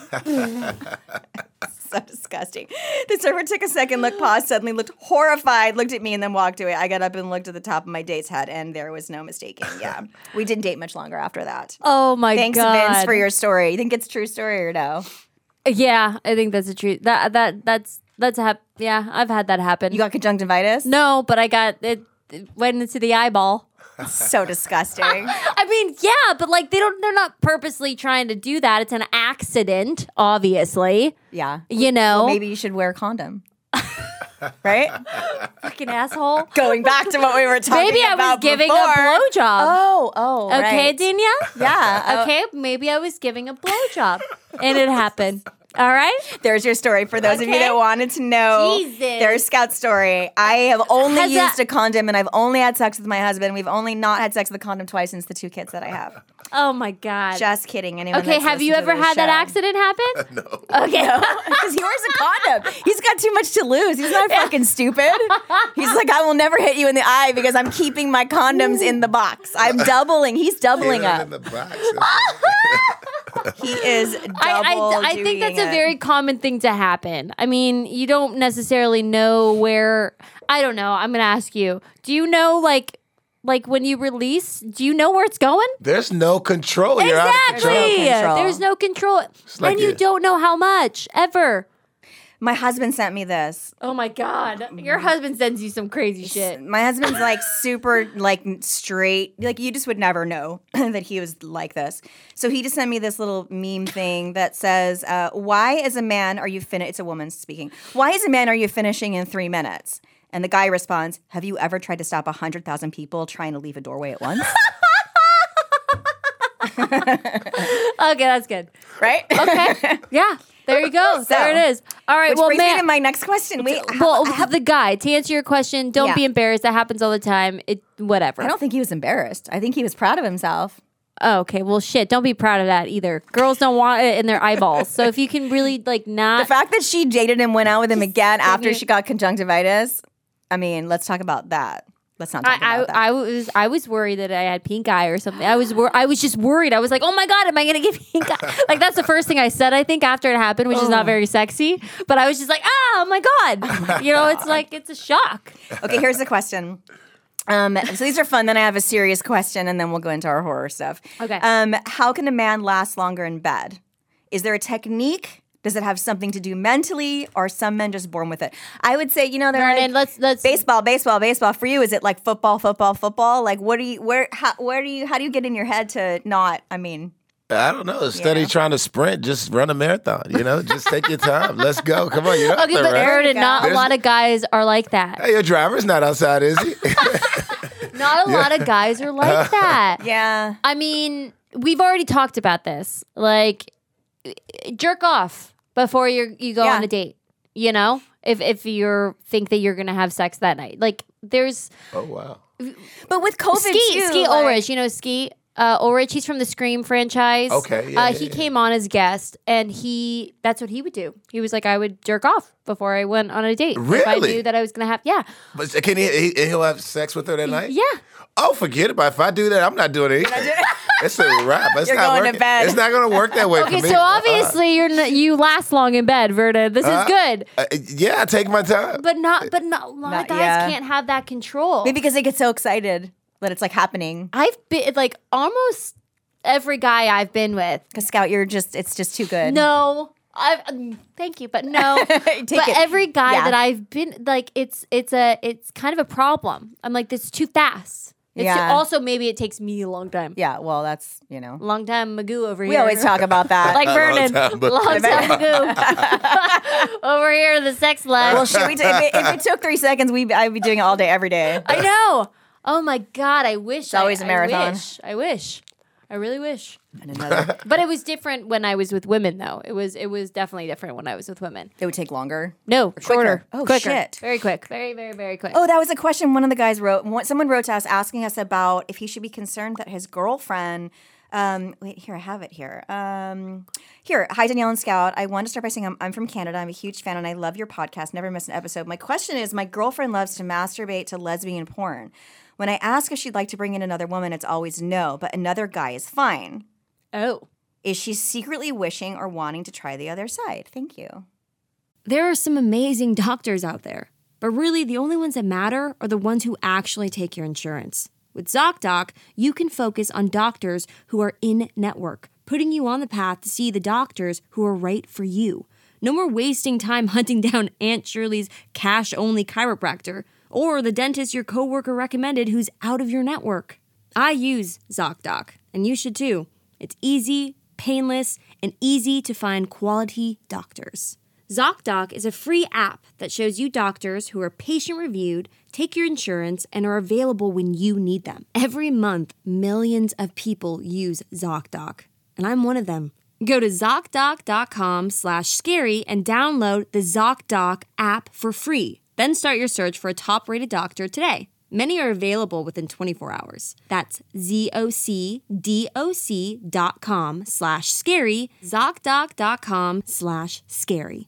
So disgusting. The server took a second look, paused, suddenly looked horrified, looked at me, and then walked away. I got up and looked at the top of my date's head, and there was no mistaking. Yeah, we didn't date much longer after that. Oh my Thanks, God. Vince, for your story. You think it's a true story or no? Yeah, I think that's a true. That that that's that's hap- Yeah, I've had that happen. You got conjunctivitis? no, but I got it, it went into the eyeball. So disgusting. I mean, yeah, but like they don't. They're not purposely trying to do that. It's an accident, obviously. Yeah. You know, Maybe you should wear a condom. Right? fucking asshole. Going back to what we were talking Maybe I about was giving before. a blowjob. Oh, oh, okay, right. Danielle. Yeah. Okay, maybe I was giving a blowjob, and it happened. All right. There's your story for those of you Okay. that wanted to know. Jesus. There's Scout's story. I have only Has used that- a condom, and I've only had sex with my husband. We've only not had sex with a condom twice since the two kids that I have. Oh my God. Just kidding. Anyone Okay, that's have you listened ever to this had that show. accident happen? No. Okay. Because he wears a condom. He's got too much to lose. He's not fucking stupid. He's like, I will never hit you in the eye because I'm keeping my condoms in the box. I'm doubling. He's doubling Get it up. in the box. He is double I, I, I think doing that's a it. very common thing to happen. I mean, you don't necessarily know where. I don't know. I'm gonna ask you. Do you know, like, like when you release? Do you know where it's going? There's no control. You're out of control. Exactly. control. There's no control, like and you it- don't know how much ever. My husband sent me this. Oh my God, your husband sends you some crazy shit. My husband's like super like straight. Like you just would never know that he was like this. So he just sent me this little meme thing that says, uh, "Why as a man are you fin?" It's a woman speaking. Why as a man are you finishing in three minutes? And the guy responds, "Have you ever tried to stop a hundred thousand people trying to leave a doorway at once?" Okay, that's good. Right? Okay, yeah, there you go. there it is. All right, Which well, brings me man. to my next question. Wait, well, the guy. To answer your question, don't Yeah. be embarrassed. That happens all the time. It whatever. I don't think he was embarrassed. I think he was proud of himself. Oh, okay. Well, shit. Don't be proud of that either. Girls don't want it in their eyeballs. So if you can really like The not. fact that she dated him, went out with him again after me- she got conjunctivitis. I mean, let's talk about that. Let's not talk I, about that. I, I was I was worried that I had pink eye or something. I was wor- I was just worried. I was like, oh my God, am I gonna get pink eye? Like that's the first thing I said. I think after it happened, which is not very sexy. But I was just like, oh my God. You know, it's like it's a shock. Okay, here's the question. Um, so these are fun. Then I have a serious question, and then we'll go into our horror stuff. Okay. Um, how can a man last longer in bed? Is there a technique? Does it have something to do mentally, or are some men just born with it? I would say, you know, they're Vernon, like let's let's baseball, baseball, baseball. For you, is it like football, football, football? Like, what do you, where, how, where do you, how do you get in your head to not? I mean, I don't know. Instead Yeah. of trying to sprint, just run a marathon. You know, just take your time. Let's go. Come on, you're out Okay, there, but right? Vernon, go. not a There's- lot of guys are like that. Hey, your driver's not outside, is he? Not a lot of guys are like that. yeah. I mean, we've already talked about this. Like, jerk off before you you go Yeah. on a date. You know, if if you think that you're gonna have sex that night, like there's Oh wow. But with COVID Ski too, Ski like- Ulrich. You know Ski uh, Ulrich. He's from the Scream franchise. Okay, yeah, uh, yeah, he yeah. came on as guest, and he that's what he would do. He was like, I would jerk off before I went on a date. If I Really? knew that I was gonna have, yeah, But can he, he? He'll have sex with her that night? yeah. Oh, forget about it. If I do that, I'm not doing anything. It's a wrap. It's You're not going to working. bed. It's not going to work that way Okay, for me. so obviously you're n- you last long in bed, Vernon. This is Uh, good. Uh, yeah, I take my time. But not, but not, a lot Not- of guys yeah. can't have that control. Maybe because they get so excited that it's like happening. I've been like almost every guy I've been with. Because Scout, you're just, it's just too good. No, I um, thank you, but no. Take but it. every guy Yeah. that I've been like, it's it's a it's kind of a problem. I'm like, this is too fast. It's Yeah. too- also, maybe it takes me a long time. Yeah, well, that's, you know. Long time Magoo over We here. always talk about that. like Long Vernon. time Magoo. Long time Magoo. over here in the sex lab. well, should we, t- if, it, if it took three seconds, we I'd be doing it all day, every day. I know. Oh my God, I wish. It's always a marathon. I wish. I wish. I really wish. And another, But it was different when I was with women, though. It was it was definitely different when I was with women. it would take longer. No, shorter. Oh, quicker. shit. Very quick. Very, very, very quick. Oh, that was a question one of the guys wrote. One- Someone wrote to us asking us about if he should be concerned that his girlfriend. Um, wait, here, I have it here. Um, here, hi, Danielle and Scout. I want to start by saying I'm, I'm from Canada. I'm a huge fan and I love your podcast. Never miss an episode. My question is, my girlfriend loves to masturbate to lesbian porn. When I ask if she'd like to bring in another woman, it's always no, but another guy is fine. Oh. Is she secretly wishing or wanting to try the other side? Thank you. There are some amazing doctors out there, but really the only ones that matter are the ones who actually take your insurance. With ZocDoc, you can focus on doctors who are in-network, putting you on the path to see the doctors who are right for you. No more wasting time hunting down Aunt Shirley's cash-only chiropractor or the dentist your coworker recommended who's out of your network. I use ZocDoc, and you should too. It's easy, painless, and easy to find quality doctors. ZocDoc is a free app that shows you doctors who are patient-reviewed, take your insurance, and are available when you need them. Every month, millions of people use ZocDoc, and I'm one of them. Go to ZocDoc.com slash scary and download the ZocDoc app for free. Then start your search for a top-rated doctor today. Many are available within twenty-four hours. That's Z-O-C-D-O-C dot com slash scary, ZocDoc.com slash scary.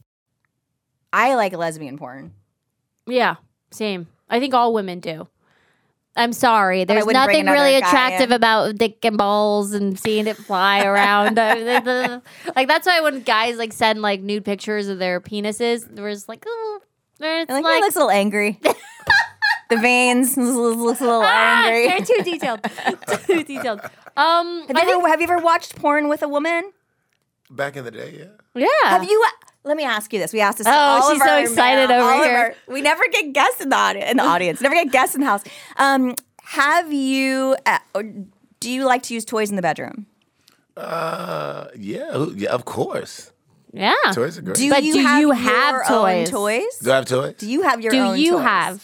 I like lesbian porn. Yeah, same. I think all women do. I'm sorry. There's wouldn't bring nothing really another guy attractive in. about dick and balls and seeing it fly around. Like, that's why when guys, like, send, like, nude pictures of their penises, we're just like, oh, it's I like, like... he looks a little angry. The veins looks a little Ah, angry. they're too detailed. Too detailed. Um, Have I you, think, ever, have you ever watched porn with a woman? Back in the day, yeah. yeah. Have you? Let me ask you this. We asked this. to Oh, all she's of so our excited male- over all of here. our- we never get guests in the, audi- in the audience. Never get guests in the house. Um, have you? Uh, or do you like to use toys in the bedroom? Uh, yeah, who- yeah, of course. Yeah. Toys are great. Do But you do have you your have own toys? toys? Do I have toys? Do you have your Do own you toys? have?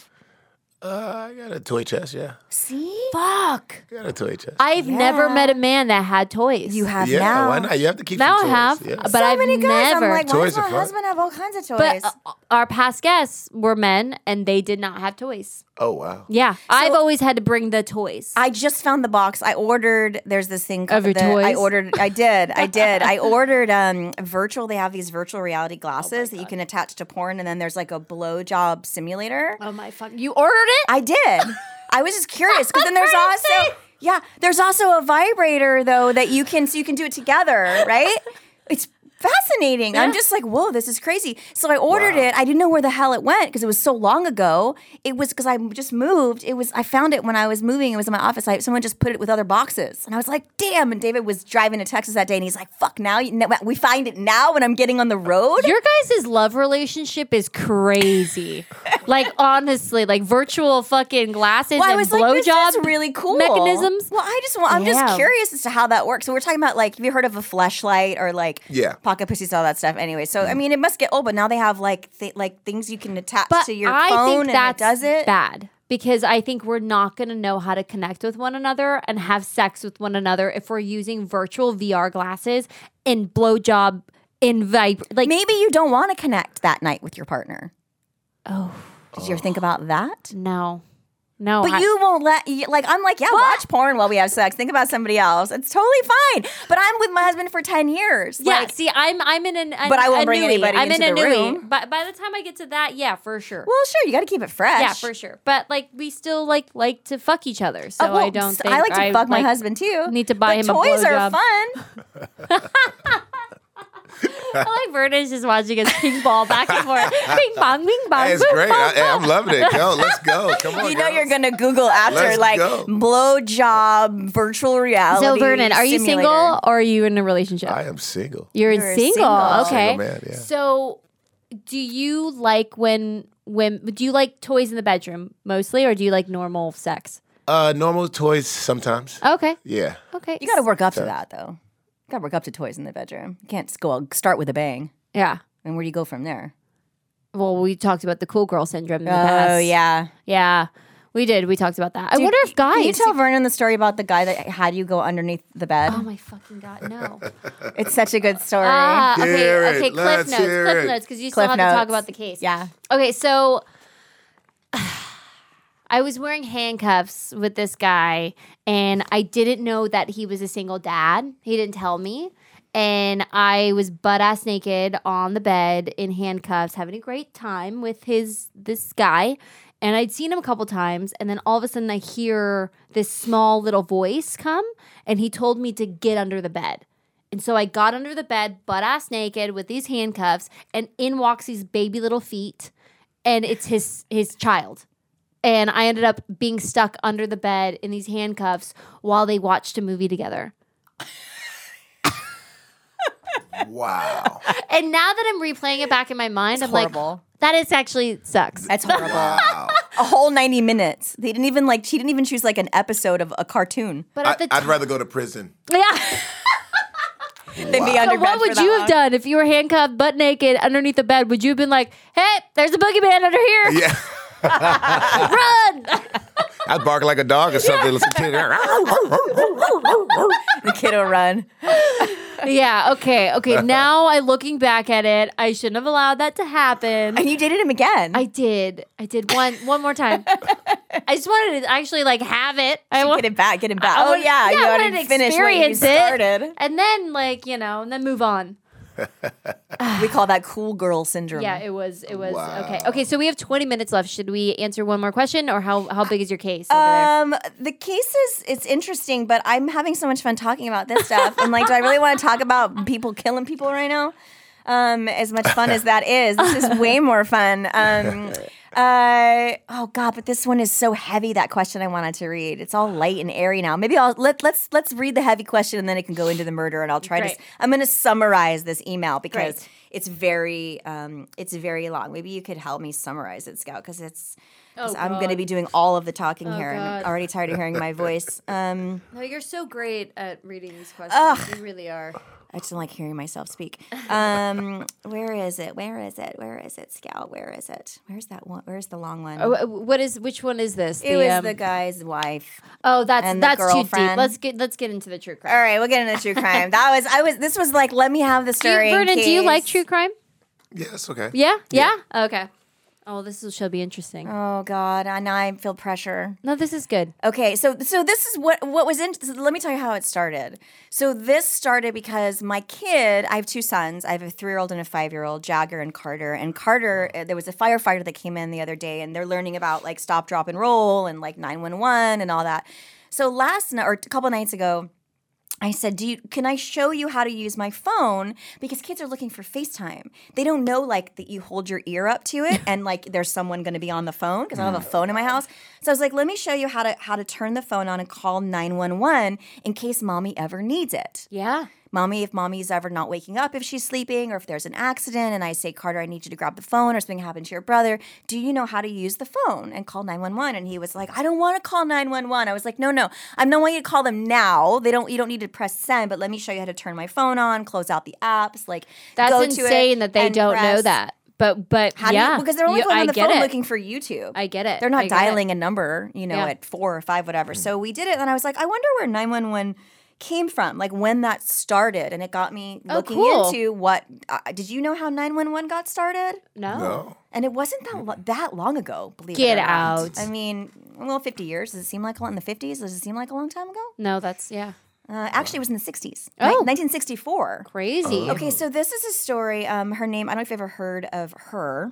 Uh, I got a toy chest, yeah. See? Fuck. I got a toy chest. I've never Yeah. met a man that had toys. You have yeah, now. why not? You have to keep Now I some toys. have, Yeah. but so I've many guys. never. I'm like, why Toys does are my fun. husband have all kinds of toys? But uh, our past guests were men, and they did not have toys. Oh, wow. Yeah, I've always had to bring the toys. I just found the box. I ordered. There's this thing Of your the- I toys? ordered. I did. I did. I ordered um virtual. They have these virtual reality glasses that you can attach to porn, and then there's like a blowjob simulator. oh my fuck! You ordered it? I did. I was just curious because then there's also Crazy. yeah, there's also a vibrator though that you can so you can do it together, right? It's fascinating. I'm just like, whoa, this is crazy. So I ordered Wow. it. I didn't know where the hell it went because it was so long ago. It was because I just moved. It was I found it when I was moving. It was in my office. I, someone just put it with other boxes, and I was like, damn. And David was driving to Texas that day, and he's like, fuck. Now you, we find it now when I'm getting on the road. Your guys' love relationship is crazy. Like, honestly, like virtual fucking glasses Well, I and was like, this blowjob is really cool mechanisms. Well, I just want, I'm Yeah. just curious as to how that works. So we're talking about like, have you heard of a fleshlight or like Yeah. pocket pussies, all that stuff? Anyway, so I mean, it must get old, but now they have like th- like things you can attach But to your I phone think and that's it does it. bad because I think we're not going to know how to connect with one another and have sex with one another if we're using virtual V R glasses and blowjob in vib like Maybe you don't want to connect that night with your partner. oh Did you ever think about that? no. No, But I- you won't let you, like I'm like yeah, watch porn while we have sex. Think about somebody else. It's totally fine. But I'm with my husband for ten years. yeah, Like, see, I'm I'm in an, an But I won't a bring newie. anybody I'm into in a the newie. room. But by the time I get to that, yeah, for sure. well, sure, you got to keep it fresh. yeah, for sure. But like, we still like like to fuck each other. So Oh, well, I don't. s- Think I like to fuck my like, husband too. need to buy but him a toys are blowjob. fun. I like Vernon's just watching us ping ball back and forth. Ping pong, ping pong. Hey, it's boom, great. boom, I, hey, I'm boom. loving it. Go, let's go. Come on, You know girls. you're gonna Google after Let's like go. blowjob virtual reality. So Vernon, are you simulator. single or are you in a relationship? I am single. You're, You're single. single. Okay. Single man, yeah. So, do you like when when do you like toys in the bedroom mostly, or do you like normal sex? Uh, normal toys sometimes. Okay. Yeah. Okay. You got to work up to that though. You got to work up to toys in the bedroom. You can't just go start with a bang. Yeah. And where do you go from there? Well, we talked about the cool girl syndrome in the past. Oh yeah. Yeah. We did. We talked about that. I wonder if guys. Can you tell Vernon the story about the guy that had you go underneath the bed? Oh my fucking god, no. It's such a good story. Ah, okay, Hear it. okay. Cliff Let's notes, hear cliff it. notes, because you Cliff still have to talk notes. about the case. Yeah. Okay, so I was wearing handcuffs with this guy, and I didn't know that he was a single dad. He didn't tell me. And I was butt ass naked on the bed in handcuffs, having a great time with his this guy. And I'd seen him a couple times, and then all of a sudden I hear this small little voice come, and he told me to get under the bed. And so I got under the bed, butt ass naked with these handcuffs, and in walks these baby little feet, and it's his his child. And I ended up being stuck under the bed in these handcuffs while they watched a movie together. Wow. And now that I'm replaying it back in my mind, I'm horrible. like, that is actually sucks. That's horrible. Wow. A whole ninety minutes. They didn't even like. She didn't even choose like an episode of a cartoon. But I, at the I'd time, rather go to prison. yeah. Than be Wow. under So bed what for would that you long. have done if you were handcuffed, butt naked, underneath the bed? Would you have been like, "Hey, there's a boogeyman under here, Yeah. run!" I'd bark like a dog or something. Listen to The kid will run. Yeah. Okay. Okay. Now I looking back at it, I shouldn't have allowed that to happen. And you dated him again. I did. I did one one more time. I just wanted to actually like have it. I Get want it back. Get him back. I Oh wanted- yeah, you I wanted wanted to finish what you experience it. started. and then like you know, and then move on. We call that cool girl syndrome. Yeah, it was. It was Wow. okay. Okay, so we have twenty minutes left. Should we answer one more question, or how how big is your case over there? Um, the case is it's interesting, but I'm having so much fun talking about this stuff. I'm like, do I really want to talk about people killing people right now? Um, as much fun as that is, this is way more fun. Um, uh, oh God, but this one is so heavy. That question I wanted to read. It's all light and airy now. Maybe I'll let let's let's read the heavy question and then it can go into the murder. And I'll try Great. to. I'm going to summarize this email because Great. it's very um it's very long. Maybe you could help me summarize it, Scout, because it's. 'cause Oh, I'm going to God. be doing all of the talking Oh, here, and God. I'm already tired of hearing my voice. Um, No, you're so great at reading these questions. You really are. I just don't like hearing myself speak. Um, where is it? Where is it? Where is it, Scout? Where is it? Where's that one? Where's the long one? Oh, what is? Which one is this? it was um, the guy's wife. Oh, that's and the that's too deep. girlfriend. Let's get let's get into the true crime. All right, we'll get into true crime. That was I was. This was like, let me have the Do you, story. in Vernon, do you like case- true crime? Yes, okay. Yeah. Yeah. Okay. Oh, this will shall be interesting. Oh God, I now I feel pressure. No, this is good. Okay, so so this is what what was in. So let me tell you how it started. So this started because my kid. I have two sons. I have a three-year-old and a five-year-old, Jagger and Carter. And Carter, uh, there was a firefighter that came in the other day, and they're learning about like stop, drop, and roll, and like nine one one and all that. So last night or a couple nights ago, I said, "Do you? Can I show you how to use my phone? Because kids are looking for FaceTime. They don't know like that you hold your ear up to it and like there's someone going to be on the phone because I don't have a phone in my house. So I was like, let me show you how to how to turn the phone on and call nine one one in case mommy ever needs it. Yeah. Mommy, if mommy's ever not waking up if she's sleeping or if there's an accident and I say, Carter, I need you to grab the phone or something happened to your brother, do you know how to use the phone and call nine one one? And he was like, I don't want to call nine one one. I was like, no, no, I don't want you to call them now. They don't. You don't need to press send, but let me show you how to turn my phone on, close out the apps, like That's go insane to it that they and don't know press- that. But but How do yeah, you, because they're only You- going I on the get phone it. looking for YouTube. I get it. They're I not get dialing a number, you know, Yeah. at four or five, whatever. So we did it, and I was like, I wonder where nine one one came from, like when that started, and it got me Oh, looking cool. into what. Uh, did you know how nine one one got started? No. No. And it wasn't that lo- that long ago. Believe Get it or not. out. I mean, well, fifty years. Does it seem like a lot in the fifties? Does it seem like a long time ago? No, that's yeah. Uh, actually, it was in the sixties. Oh. nineteen sixty-four. Crazy. Okay, so this is a story. Um, her name, I don't know if you've ever heard of her.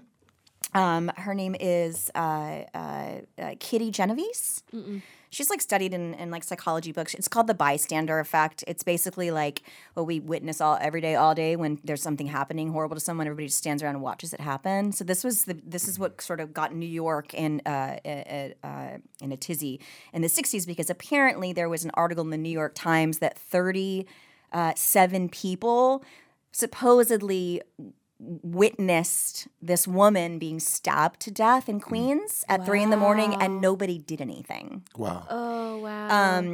Um, her name is uh, uh, uh, Kitty Genovese. Mm-mm. She's like studied in, in like psychology books. It's called the bystander effect. It's basically like what we witness all every day, all day when there's something happening horrible to someone. Everybody just stands around and watches it happen. So this was the this is what sort of got New York in uh, uh, uh, in a tizzy in the sixties because apparently there was an article in the New York Times that thirty-seven people supposedly witnessed this woman being stabbed to death in Queens at three in the morning, and nobody did anything. Wow. Oh wow. Um,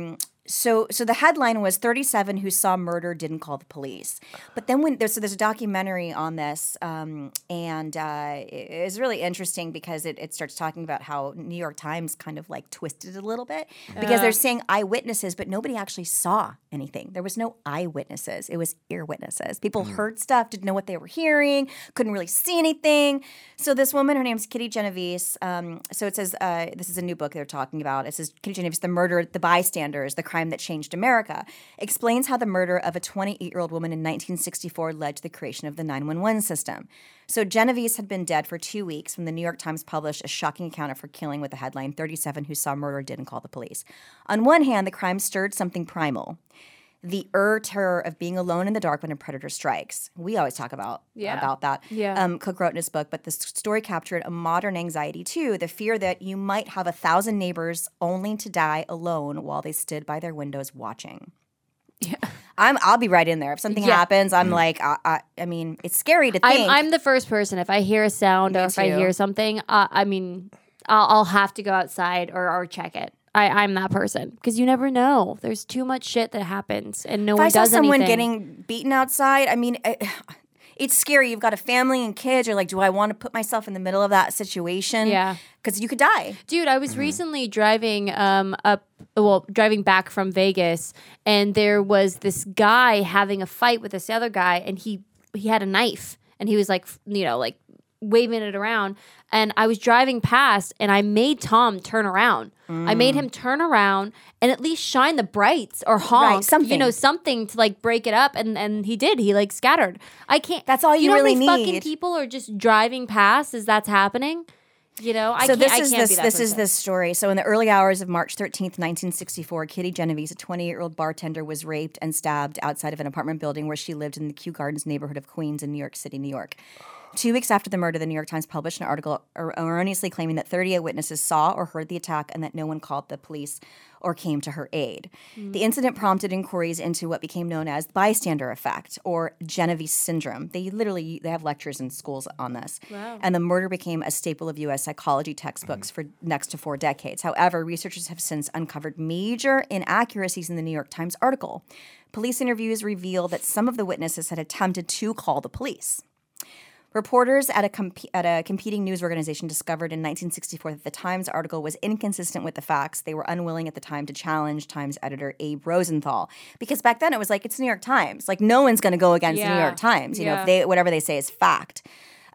So, so the headline was thirty-seven who saw murder didn't call the police. But then when there's so there's a documentary on this, um, and uh, it- it's really interesting because it, it starts talking about how New York Times kind of like twisted it a little bit because they're saying eyewitnesses, but nobody actually saw anything. There was no eyewitnesses. It was ear witnesses. People heard stuff, didn't know what they were hearing, couldn't really see anything. So this woman, her name's Kitty Genovese. Um, so it says uh, this is a new book they're talking about. It says Kitty Genovese, the murder, the bystanders, the crime that changed America, explains how the murder of a twenty-eight-year-old woman in nineteen sixty-four led to the creation of the nine one one system. So Genovese had been dead for two weeks when the New York Times published a shocking account of her killing with the headline, thirty-seven who saw murder didn't call the police. On one hand, the crime stirred something primal. The ur terror of being alone in the dark when a predator strikes. We always talk about Yeah. about that. Yeah. Um, Cook wrote in his book, but the story captured a modern anxiety too, the fear that you might have a thousand neighbors only to die alone while they stood by their windows watching. Yeah. I'm, I'll be right in there. If something Yeah. happens, I'm like, I, I, I mean, it's scary to think. I'm, I'm the first person. If I hear a sound Me or if I too. hear something, uh, I mean, I'll, I'll have to go outside or, or check it. I, I'm that person because you never know. There's too much shit that happens and no if one I saw does someone anything. getting beaten outside, I mean, it, it's scary. You've got a family and kids. You're like, do I want to put myself in the middle of that situation? Yeah. Because you could die. Dude, I was recently driving um up well, driving back from Vegas, and there was this guy having a fight with this other guy, and he he had a knife, and he was like, f- you know, like waving it around, and I was driving past, and I made Tom turn around. I made him turn around and at least shine the brights or honk, you something. know, something to like break it up, and and he did. He like scattered. I can't. That's all you know how really many fucking need. people are just driving past as that's happening. You know, I So can't. this I is can't this be that this is person. this story. So in the early hours of March thirteenth, nineteen sixty-four, Kitty Genovese, a twenty-eight-year-old bartender, was raped and stabbed outside of an apartment building where she lived in the Kew Gardens neighborhood of Queens in New York City, New York. Two weeks after the murder, the New York Times published an article er- erroneously claiming that thirty-eight witnesses saw or heard the attack and that no one called the police or came to her aid. The incident prompted inquiries into what became known as bystander effect or Genovese syndrome. They literally they have lectures in schools on this. Wow. And the murder became a staple of U S psychology textbooks for next to four decades. However, researchers have since uncovered major inaccuracies in the New York Times article. Police interviews reveal that some of the witnesses had attempted to call the police. Reporters at a, comp- at a competing news organization discovered in nineteen sixty-four that the Times article was inconsistent with the facts. They were unwilling at the time to challenge Times editor Abe Rosenthal because back then it was like, it's New York Times. Like, no one's going to go against the New Yeah. York Times. You know, Yeah. if they whatever they say is fact.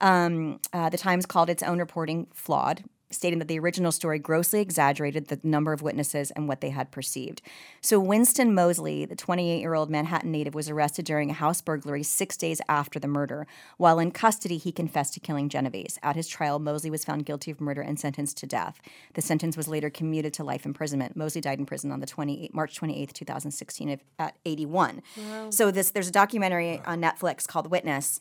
Um, uh, the Times called its own reporting flawed, stating that the original story grossly exaggerated the number of witnesses and what they had perceived. So Winston Mosley, the twenty-eight-year-old Manhattan native, was arrested during a house burglary six days after the murder. While in custody, he confessed to killing Genovese. At his trial, Mosley was found guilty of murder and sentenced to death. The sentence was later commuted to life imprisonment. Mosley died in prison on the twenty-eighth, March twenty-eighth, twenty sixteen at eighty-one. Wow. So this there's a documentary on Netflix called Witness,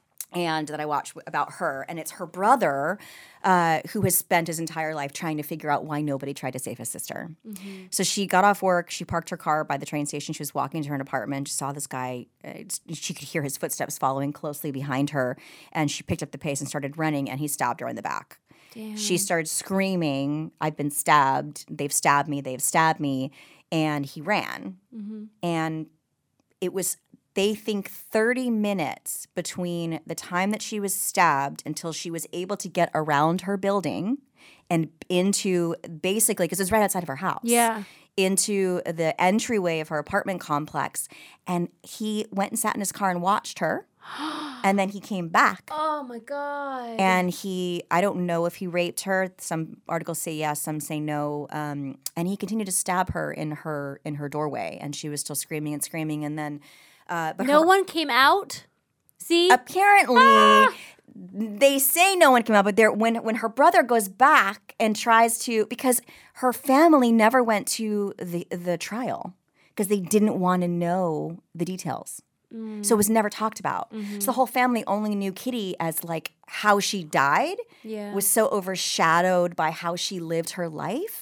and that I watched about her, and it's her brother uh, who has spent his entire life trying to figure out why nobody tried to save his sister. Mm-hmm. So she got off work, she parked her car by the train station, she was walking to her apartment, she saw this guy, uh, she could hear his footsteps following closely behind her, and she picked up the pace and started running, and he stabbed her in the back. Damn. She started screaming, I've been stabbed, they've stabbed me, they've stabbed me, and he ran. Mm-hmm. And it was... They think thirty minutes between the time that she was stabbed until she was able to get around her building and into basically, because it was right outside of her house. Yeah. Into the entryway of her apartment complex. And he went and sat in his car and watched her. And then he came back. Oh my God. And he, I don't know if he raped her. Some articles say yes, some say no. Um, and he continued to stab her in her in her doorway. And she was still screaming and screaming. And then... Uh, but no her, one came out. See, apparently, Ah! they say no one came out. But there, when when her brother goes back and tries to, because her family never went to the the trial because they didn't want to know the details. Mm. So it was never talked about. Mm-hmm. So the whole family only knew Kitty as like how she died. Yeah. Was so overshadowed by how she lived her life.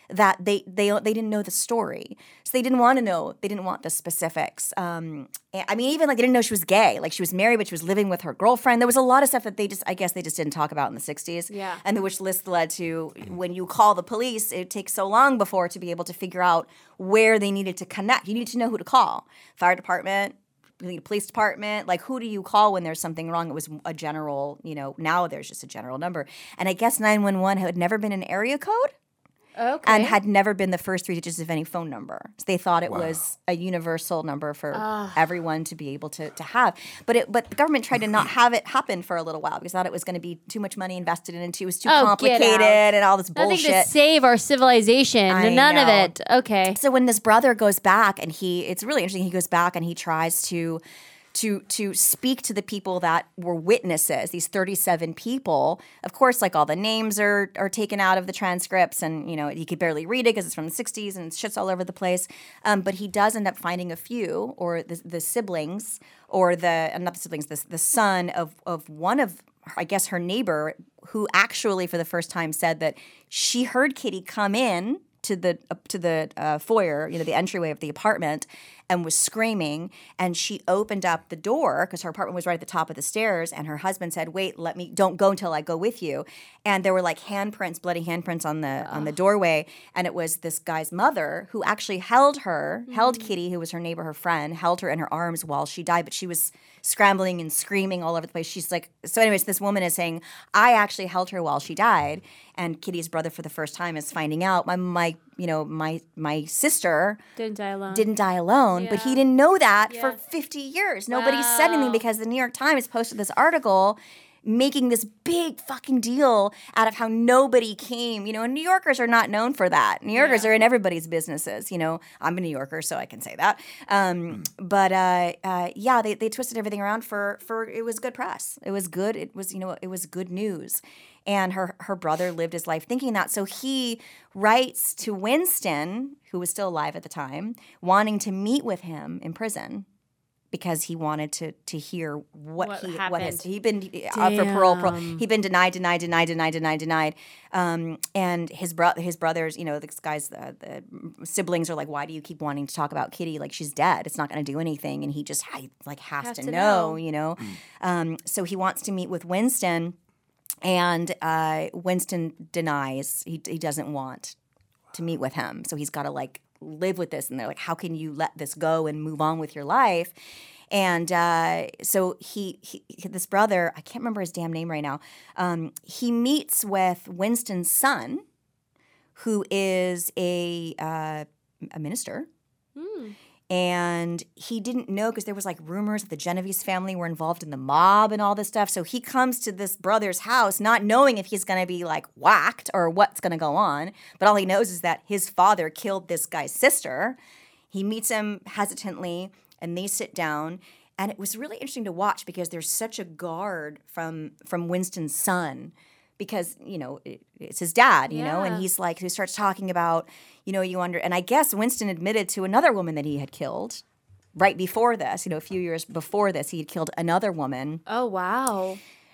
that they they they didn't know the story, so they didn't want to know. They didn't want the specifics. Um, I mean, even like they didn't know she was gay. Like she was married, but she was living with her girlfriend. There was a lot of stuff that they just, I guess, they just didn't talk about in the sixties. Yeah. And which list led to when you call the police, it takes so long before to be able to figure out where they needed to connect. You need to know who to call. Fire department. You need a police department. Like, who do you call when there's something wrong? It was a general, you know, now there's just a general number. And I guess nine one one had never been an area code. Okay. And had never been the first three digits of any phone number. So they thought it wow. was a universal number for uh. everyone to be able to, to have. But it, but the government tried to not have it happen for a little while because they thought it was going to be too much money invested in it. It was too oh, complicated and all this Nothing bullshit. to save our civilization. I None know. of it. Okay. So when this brother goes back and he, it's really interesting, he goes back and he tries to to to speak to the people that were witnesses, these thirty-seven people. Of course, like all the names are are taken out of the transcripts and, you know, he could barely read it because it's from the sixties and shit's all over the place. Um, but he does end up finding a few, or the, the siblings, or the, not the siblings, the, the son of, of one of, I guess, her neighbor, who actually for the first time said that she heard Kitty come in to the uh, to the uh, foyer, you know, the entryway of the apartment, and was screaming. And she opened up the door because her apartment was right at the top of the stairs. And her husband said, "Wait, let me. Don't go until I go with you." And there were like handprints, bloody handprints on the oh. on the doorway. And it was this guy's mother who actually held her, mm-hmm. held Kitty, who was her neighbor, her friend, held her in her arms while she died. But she was scrambling and screaming all over the place. She's like, so anyways, this woman is saying, I actually held her while she died. And Kitty's brother for the first time is finding out my, my you know, my my sister didn't die alone. Didn't die alone, yeah. but he didn't know that yeah. for fifty years. Nobody wow. said anything because the New York Times posted this article making this big fucking deal out of how nobody came. You know, and New Yorkers are not known for that. New Yorkers yeah. are in everybody's businesses. You know, I'm a New Yorker, so I can say that. Um, but uh, uh, yeah, they, they twisted everything around for, for, it was good press. It was good. It was, you know, it was good news. And her, her brother lived his life thinking that. So he writes to Winston, who was still alive at the time, wanting to meet with him in prison, because he wanted to to hear what, what he happened. what his he'd been out for parole, parole. He'd been denied, denied, denied, denied, denied, denied. Um, and his bro- his brothers, you know, this guy's uh, the siblings are like, why do you keep wanting to talk about Kitty? Like, she's dead. It's not going to do anything. And he just like has, has to, to know, know, you know. Mm. Um, so he wants to meet with Winston, and uh, Winston denies. He he doesn't want to meet with him. So he's got to like live with this, and they're like, how can you let this go and move on with your life? And uh, so he, he, this brother, I can't remember his damn name right now, um, he meets with Winston's son, who is a uh, a minister. Mm. And he didn't know, because there was like rumors that the Genovese family were involved in the mob and all this stuff. So he comes to this brother's house not knowing if he's going to be like whacked or what's going to go on. But all he knows is that his father killed this guy's sister. He meets him hesitantly, and they sit down. And it was really interesting to watch because there's such a guard from from Winston's son, because, you know, it, it's his dad, you yeah. know, and he's like, who starts talking about, you know, you under, and I guess Winston admitted to another woman that he had killed right before this, you know, a few years before this, he had killed another woman. Oh, wow.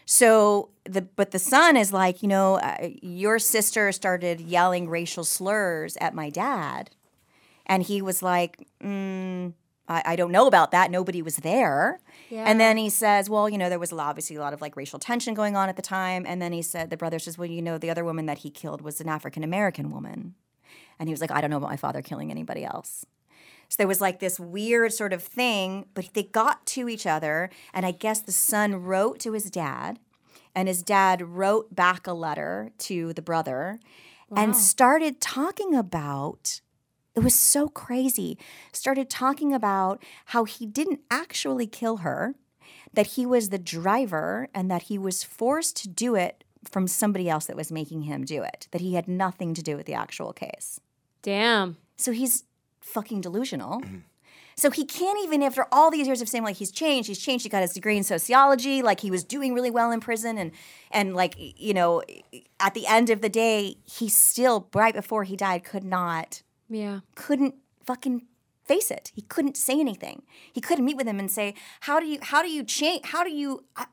So, the but the son is like, you know, uh, your sister started yelling racial slurs at my dad. And he was like, mm, I, I don't know about that. Nobody was there. Yeah. And then he says, well, you know, there was obviously a lot of like racial tension going on at the time. And then he said, the brother says, well, you know, the other woman that he killed was an African-American woman. And he was like, I don't know about my father killing anybody else. So there was like this weird sort of thing, but they got to each other. And I guess the son wrote to his dad, and his dad wrote back a letter to the brother wow. and started talking about, it was so crazy, started talking about how he didn't actually kill her, that he was the driver, and that he was forced to do it from somebody else that was making him do it, that he had nothing to do with the actual case. Damn. So he's fucking delusional. Mm-hmm. So he can't even, after all these years of saying, like, he's changed, he's changed, he got his degree in sociology, like, he was doing really well in prison, and, and like, you know, at the end of the day, he still, right before he died, could not, yeah, couldn't fucking face it. He couldn't say anything. He couldn't meet with him and say, how do you, how do you change, how do you, I,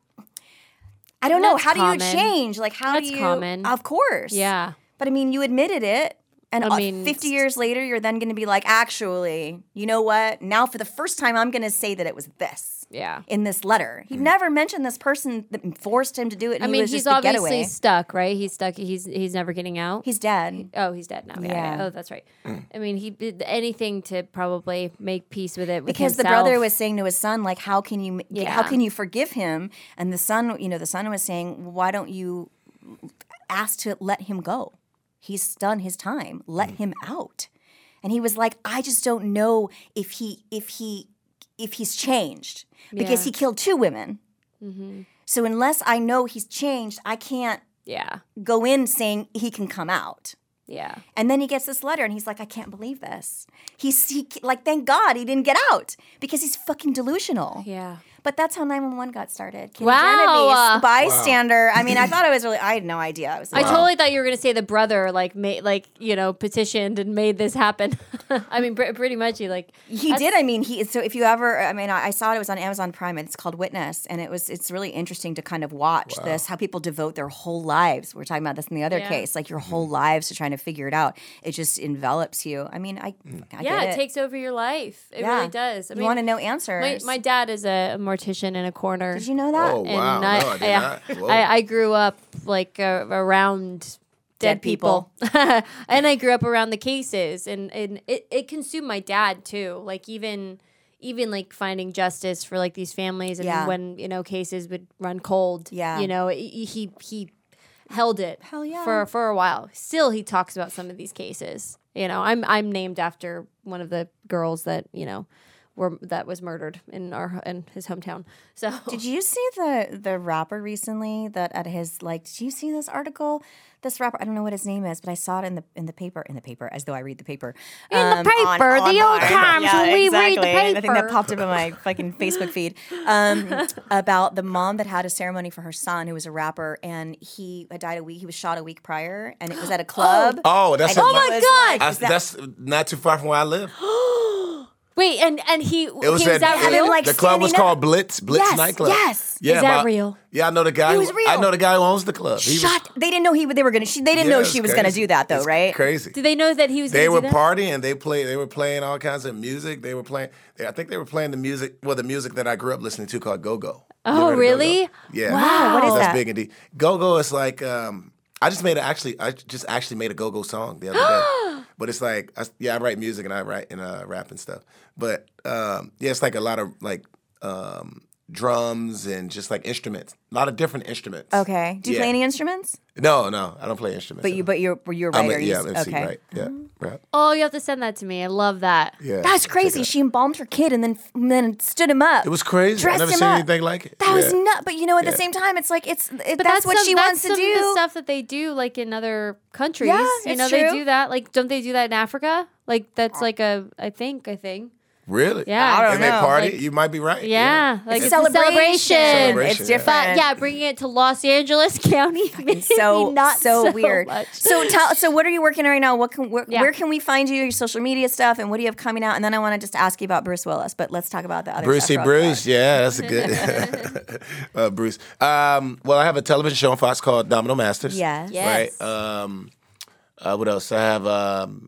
I don't know, how common. do you change? Like, how That's do you, common. Of course. Yeah. But I mean, you admitted it. And I uh, mean, fifty years later, you're then going to be like, actually, you know what? Now, for the first time, I'm going to say that it was this. Yeah. In this letter, he never mentioned this person that forced him to do it. And I he mean, was he's just the obviously getaway. stuck, right? He's stuck. He's he's never getting out. He's dead. Oh, he's dead now. Yeah. Yeah. yeah. Oh, that's right. I mean, he did anything to probably make peace with it. With Because the himself. brother was saying to his son, like, how can you, Yeah. how can you forgive him? And the son, you know, the son was saying, why don't you ask to let him go? He's done his time. Let him out. And he was like, I just don't know if he, if he, if he's changed because Yeah. he killed two women. So unless I know he's changed, I can't Yeah. go in saying he can come out. Yeah. And then he gets this letter and he's like, I can't believe this. He's he, like, thank God he didn't get out because he's fucking delusional. Yeah. But that's how nine one one got started. Kitty Wow. Genovese, the bystander. I mean, I thought it was really, I had no idea. I was I like, totally thought you were going to say the brother, like, made, like, you know, petitioned and made this happen. I mean, pr- pretty much he, like... He did. I mean, he. So if you ever, I mean, I, I saw it. It was on Amazon Prime. And it's called Witness, and it was. It's really interesting to kind of watch this. How people devote their whole lives. We're talking about this in the other Yeah. case, like your whole lives to trying to figure it out. It just envelops you. I mean, I. I Yeah, get it. it takes over your life. It Yeah. really does. I you mean, want to know my, answers. my dad is a, a mortician in a corner. Did you know that? Oh, And wow. I, no, I did yeah, not. Whoa. I, I grew up like uh, around dead, Dead people, and I grew up around the cases, and, and it, it consumed my dad too. Like even even like finding justice for like these families, and Yeah. when you know cases would run cold, Yeah. you know he he, he held it Hell yeah. for for a while. Still, he talks about some of these cases. You know, I'm I'm named after one of the girls that you know. Were, that was murdered in our in his hometown. So Did you see the the rapper recently that at his like? Did you see this article? This rapper, I don't know what his name is, but I saw it in the in the paper in the paper as though I read the paper In the Um, paper, the old times yeah, when we read the exactly. I think that paper. popped up in my fucking Facebook feed um, about the mom that had a ceremony for her son who was a rapper, and he had died a week. He was shot a week prior, and it was at a club. Oh, that's And a- he Oh my was God! like, I, is that- that's not too far from where I live. wait, and and he It was he was at, that it- real? like, the club was standing called up. Blitz, Blitz Yes, nightclub. yes. Yeah, Is that my- real? Yeah, I know the guy. It was who- real. I know the guy who owns the club. He was- Shut! They didn't know he they were gonna. She, they didn't yeah, know it's she was gonna crazy. do that though, It's right? Crazy. Did they know that he was? They gonna were do that? partying. They play. They were playing all kinds of music. They were playing. They, I think they were playing the music. Well, the music that I grew up listening to called Go Go. Oh, really? Yeah. Wow, what is That's that? big indeed. Go Go is like. Um, I just made a, actually. I just actually made a Go Go song the other day. But it's like, I, yeah, I write music and I write and uh, rap and stuff. But um, yeah, it's like a lot of like um, drums and just like instruments. A lot of different instruments. Okay. Do you Yeah. play any instruments? No, no, I don't play instruments. But you, but you're you're a I'm writer. a, you yeah, s- M C, okay. right? Yeah, right. Oh, you have to send that to me. I love that. Yeah, That's check crazy. it out. She embalmed her kid and then and then stood him up. It was crazy. Dressed I never him seen up. anything like it. That was Yeah. nuts. But you know, at the Yeah. same time, it's like it's it, But that's, what some, she that's wants to some do. Of the stuff that they do, like in other countries. Yeah, you it's know, they true. do that. Like, don't they do that in Africa? Like, that's like a, I think, I think. Really? Yeah. I don't and they know. party. Like- you might be right. Yeah, like It's it's, a a celebration. celebration. It's Celebration, yeah. different. But yeah, bringing it to Los Angeles County, maybe so not so, so weird. much. So tell so what are you working on right now? What can where, Yeah. where can we find you? Your social media stuff and what do you have coming out? And then I want to just ask you about Bruce Willis, but let's talk about the other Brucey stuff real Bruce, quick. yeah, that's a good uh, Bruce. Um, well, I have a television show on Fox called Domino Masters. Yes. Yes. Right. Um, uh, what else? I have um,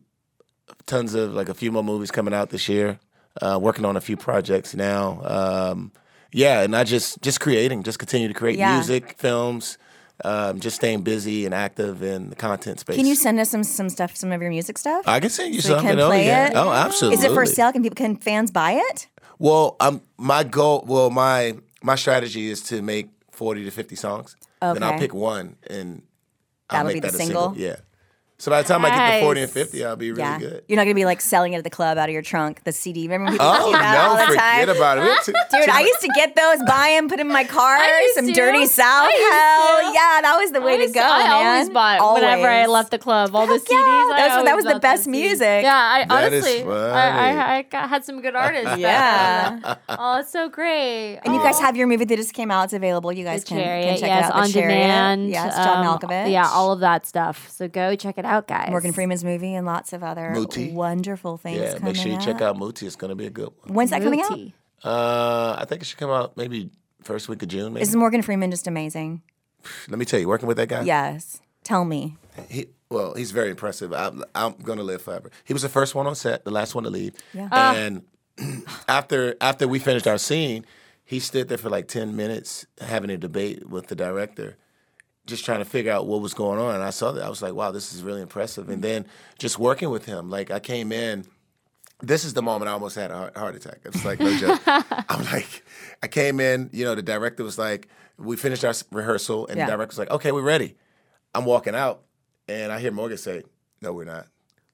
tons of like a few more movies coming out this year. Uh, working on a few projects now. Um, yeah, and I just just creating, just continue to create Yeah. music, films. Um, just staying busy and active in the content space. Can you send us some some stuff, some of your music stuff? I can send you so we something. can Oh play yeah. it? Oh, absolutely. Is it for sale? Can people can fans buy it? Well, um, my goal, well, my my strategy is to make forty to fifty songs. Then I'll Okay. pick one and I'll That'll make be the that a single? Yeah. So by the time I get to forty and Nice. fifty, I'll be really Yeah. good. You're not gonna be like selling it at the club out of your trunk, the C D. Remember when people Oh do that all no, the time? forget about it. We have to- Dude, I used to get those, buy them, put them in my car. used Some to. dirty South. I used Hell to. yeah, that was the way I to used go, I man. always bought whenever I Always. left the club. All the Heck C Ds. yeah. I That was- that always was the bought best those C Ds. music. Yeah, I That is honestly, funny. I, I, I got- had some good artists. back Yeah. then. Oh, it's so great. And you guys have your movie that just came out. It's available. You guys The can, can Chariot, check yes, it out. on The Chariot. demand. Yes, John um, Malkovich. Yeah, all of that stuff. So go check it out, guys. Morgan Freeman's movie and lots of other Muti. wonderful things Yeah, coming make sure you out. check out Muti. It's going to be a good one. When's that coming out? Muti. Uh, I think it should come out maybe first week of June. Maybe. Is Morgan Freeman just amazing? Let me tell you, working with that guy. Yes. Tell me. He, well, he's very impressive. I'm, I'm going to live forever. He was the first one on set, the last one to leave. Yeah. And after after we finished our scene, he stood there for like ten minutes having a debate with the director, just trying to figure out what was going on. And I saw that. I was like, wow, this is really impressive. And then just working with him, like I came in, this is the moment I almost had a heart, heart attack. It's like, no joke. I'm like, I came in, you know, the director was like, we finished our rehearsal, and Yeah. the director was like, okay, we're ready. I'm walking out, and I hear Morgan say, no, we're not.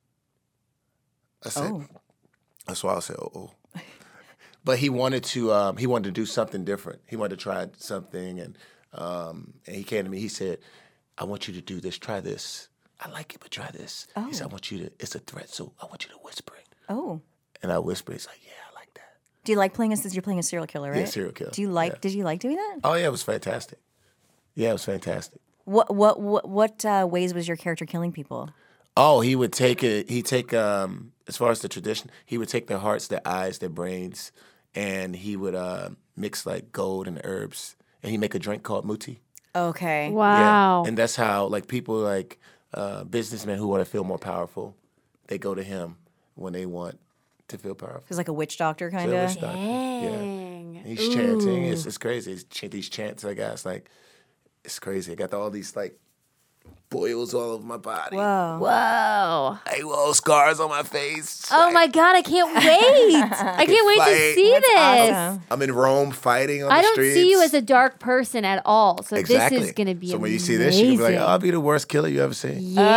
I said, Oh. that's why I said, oh, oh. But he wanted to, um, he wanted to do something different. He wanted to try something, and um, and he came to me. He said, I want you to do this. Try this. I like it, but try this. He said, I want you to, it's a threat, so I want you to whisper it. Oh. And I whispered, he's like, yeah, I like that. Do you like playing a, since you're playing a serial killer, right? Yeah, serial killer. Do you like, Yeah. did you like doing that? Oh, yeah, it was fantastic. Yeah, it was fantastic. What, what, what, what uh, ways was your character killing people? Oh, he would take it, he'd take, um, as far as the tradition, he would take their hearts, their eyes, their brains, and he would uh, mix like gold and herbs, and he'd make a drink called muti. Okay. Wow. Yeah. And that's how, like, people like uh, businessmen who want to feel more powerful, they go to him when they want to feel powerful. He's like a witch doctor, kind Feel of. this doctor. Yeah. Dang. He's chanting. It's, it's crazy. He's ch- these chants I got. It's like, it's crazy. I got all these, like, boils all over my body. Whoa. Whoa. Like, whoa, scars on my face. Oh Like, my God, I can't wait. I can't wait to fight. see That's this. awesome. I'm in Rome fighting on I the don't streets. see you as a dark person at all. So Exactly. this is going to be So when amazing. you see this, you can be like, oh, I'll be the worst killer you ever seen.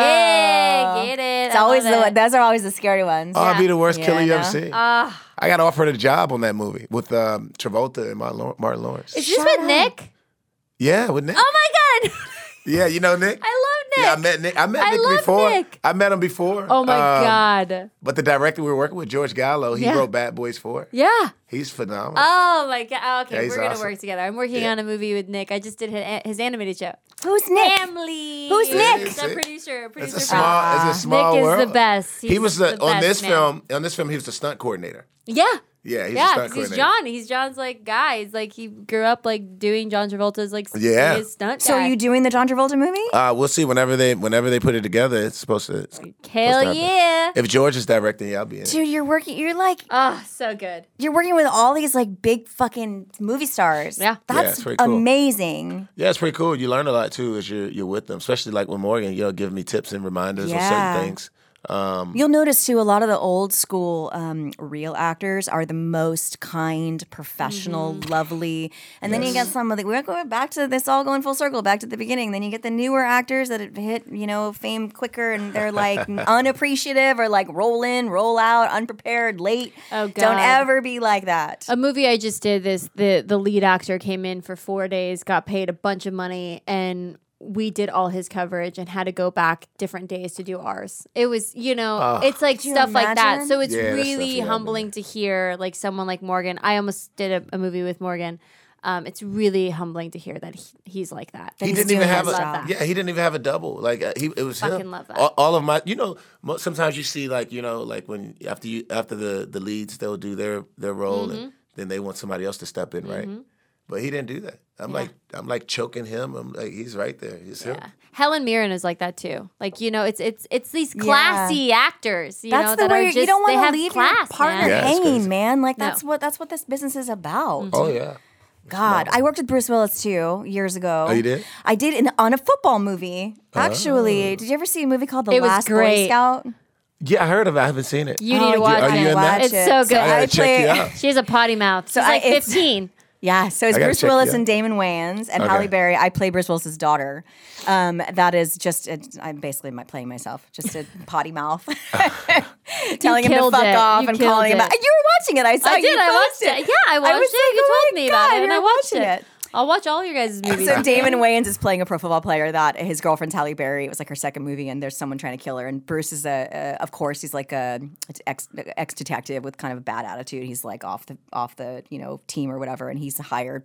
Yeah, get it. It's I always love the it. those are always the scary ones. Oh, I'll be the worst Yeah, killer I you ever know. seen. Ah. I got offered a job on that movie with um, Travolta and Martin Law- Martin Lawrence. Is this with Nick? Yeah, with Nick. Oh my God. Yeah, you know Nick? I love Nick. Yeah, I met Nick. I met I Nick love before. Nick. I met him before. Oh my Um, God. But the director we were working with, George Gallo, he Yeah. wrote Bad Boys four. Yeah. He's phenomenal. Oh my God. Okay, Yeah, he's we're going to awesome. work together. I'm working Yeah. on a movie with Nick. I just did his, his animated show. Who's Nick? Family. Who's Nick? It's a producer. it's producer a small, it's a small Nick world. is the best. he He's was the, the on best this man. film. On this film, he was the stunt coordinator. Yeah. Yeah, he's a Yeah, stunt 'cause he's coordinator. John. He's John's like guy. He's like he grew up like doing John Travolta's like Yeah. his stunt So guy. are you doing the John Travolta movie? Uh, we'll see whenever they whenever they put it together. It's supposed to. It's supposed to Hell happen. yeah. If George is directing, yeah, I'll be in it. Dude, you're working. You're like Oh, so good. you're working with all these like big fucking movie stars. Yeah. Yeah, that's it's pretty cool. amazing. Yeah, it's pretty cool. You learn a lot too as you're you're with them, especially like with Morgan. You know, giving me tips and reminders Yeah. on certain things. Um, You'll notice too, a lot of the old school um, real actors are the most kind, professional, Mm-hmm. lovely, and then you get some of the. We're going back to this, all going full circle, back to the beginning. Then you get the newer actors that have hit, you know, fame quicker, and they're like unappreciative or like roll in, roll out, unprepared, late. Oh, God. Don't ever be like that. A movie I just did this the the lead actor came in for four days, got paid a bunch of money, and we did all his coverage and had to go back different days to do ours. It was, you know, it's like you stuff like that. imagine? So it's Yeah, that stuff, really yeah, humbling to hear like someone like Morgan. I almost did a, a movie with Morgan. Um, it's really humbling to hear that he, he's like that. he he's didn't even doing have a his job. yeah. He didn't even have a double. Like uh, he, it was Fucking him. love that. All, all of my, you know, mo- sometimes you see like you know, like when after you after the the leads, they'll do their their role, Mm-hmm. and then they want somebody else to step in, right? But he didn't do that. I'm like I'm like choking him. I'm like he's right there. He's him. Yeah. Helen Mirren is like that too. Like you know, it's it's it's these classy actors. You That's know, the that way are you- just, you don't they want to have leave class, your partner man. Yeah, it's hanging, crazy. man. Like No. that's what that's what this business is about. Oh yeah. God, I worked with Bruce Willis too years ago. Oh, you did? I did in, on a football movie. Actually, did you ever see a movie called The It was Last Boy great. Scout? Yeah, I heard of it. I haven't seen it. You Oh, need to you- watch are it. you in that? Watch It's it. so good. I gotta I check you play- out. She has a potty mouth. She's So like I- it's- fifteen. Yeah, so it's I gotta Bruce check you Willis out. and Damon Wayans and Okay. Halle Berry. I play Bruce Willis's daughter. Um, that is just, a, I'm basically my, playing myself, just a potty mouth. Telling him to killed fuck it. off You and killed calling him it. out. You were watching it. I saw I you did. I watched post it. Yeah, I watched was it. like, You oh told my me God, about it, and you're I watched watching it. I'll watch all your guys' movies. So Damon Wayans is playing a pro football player that his girlfriend's Halle Berry. It was like her second movie, and there's someone trying to kill her. And Bruce is a, a of course, he's like a ex ex detective with kind of a bad attitude. He's like off the off the you know team or whatever, and he's hired by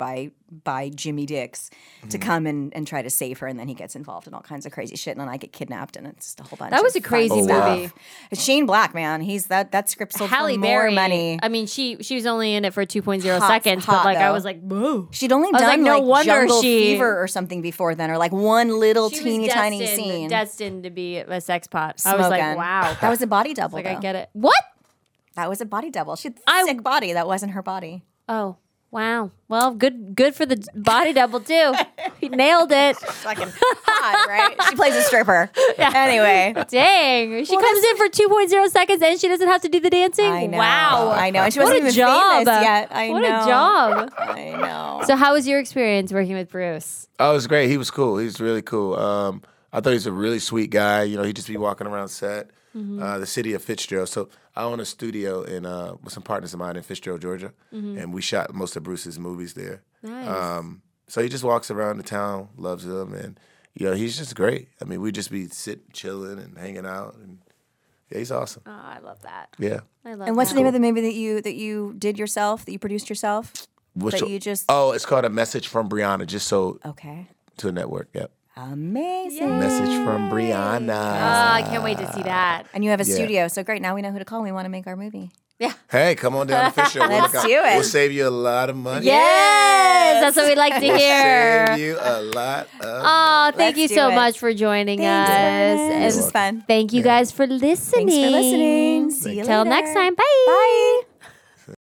by Jimmy Dix Mm-hmm. to come and, and try to save her, and then he gets involved in all kinds of crazy shit, and then I get kidnapped, and it's just a whole bunch. That was of a crazy fun movie. stuff. Shane Black, man, he's that that script sold Halle for more Berry. money. I mean, she she was only in it for two point oh Hot- seconds, hot, but like I though. was like, whoa. She'd only I was done like, no like wonder Jungle she- Fever or something before then, or like one little She teeny was tiny destined, scene. destined to be a sex pot. I was Smoking. like, wow. that was a body double. like I though. get it. What? That was a body double. She had a I- sick body. That wasn't her body. Oh, wow. Well, good good for the body double too. He nailed it. Fucking hot, right? She plays a stripper. Anyway. Dang. She Well, comes that's- in for two point oh seconds and she doesn't have to do the dancing? I know. Wow. I know. And she What wasn't a even job. famous yet. I what know. a job. I know. So how was your experience working with Bruce? Oh, it was great. He was cool. He was really cool. Um, I thought he was a really sweet guy. You know, he'd just be walking around set. Mm-hmm. Uh, the city of Fitzgerald. So I own a studio in uh, with some partners of mine in Fitzgerald, Georgia, Mm-hmm. and we shot most of Bruce's movies there. Nice. Um, so he just walks around the town, loves them, and you know he's just great. I mean, we just be sitting, chilling, and hanging out, and yeah, he's awesome. Oh, I love that. Yeah. I love And what's that. the name of the movie that you that you did yourself, that you produced yourself? Which That you just oh, it's called A Message from Brianna. Just so Okay. to a network. Yep. Amazing. Message from Brianna. Oh, I can't wait to see that. And you have a Yeah. studio, so great. Now we know who to call when we want to make our movie. Yeah. Hey, come on down to Fitzgerald. We'll Let's look out- do it. We'll save you a lot of money. Yes, that's what we like to We'll hear. save you a lot of Oh, thank Let's you do so it. much for joining Thanks, us. Ernest. This And was fun. thank you guys for listening. Thanks for listening. See you Till later. next time. Bye. Bye.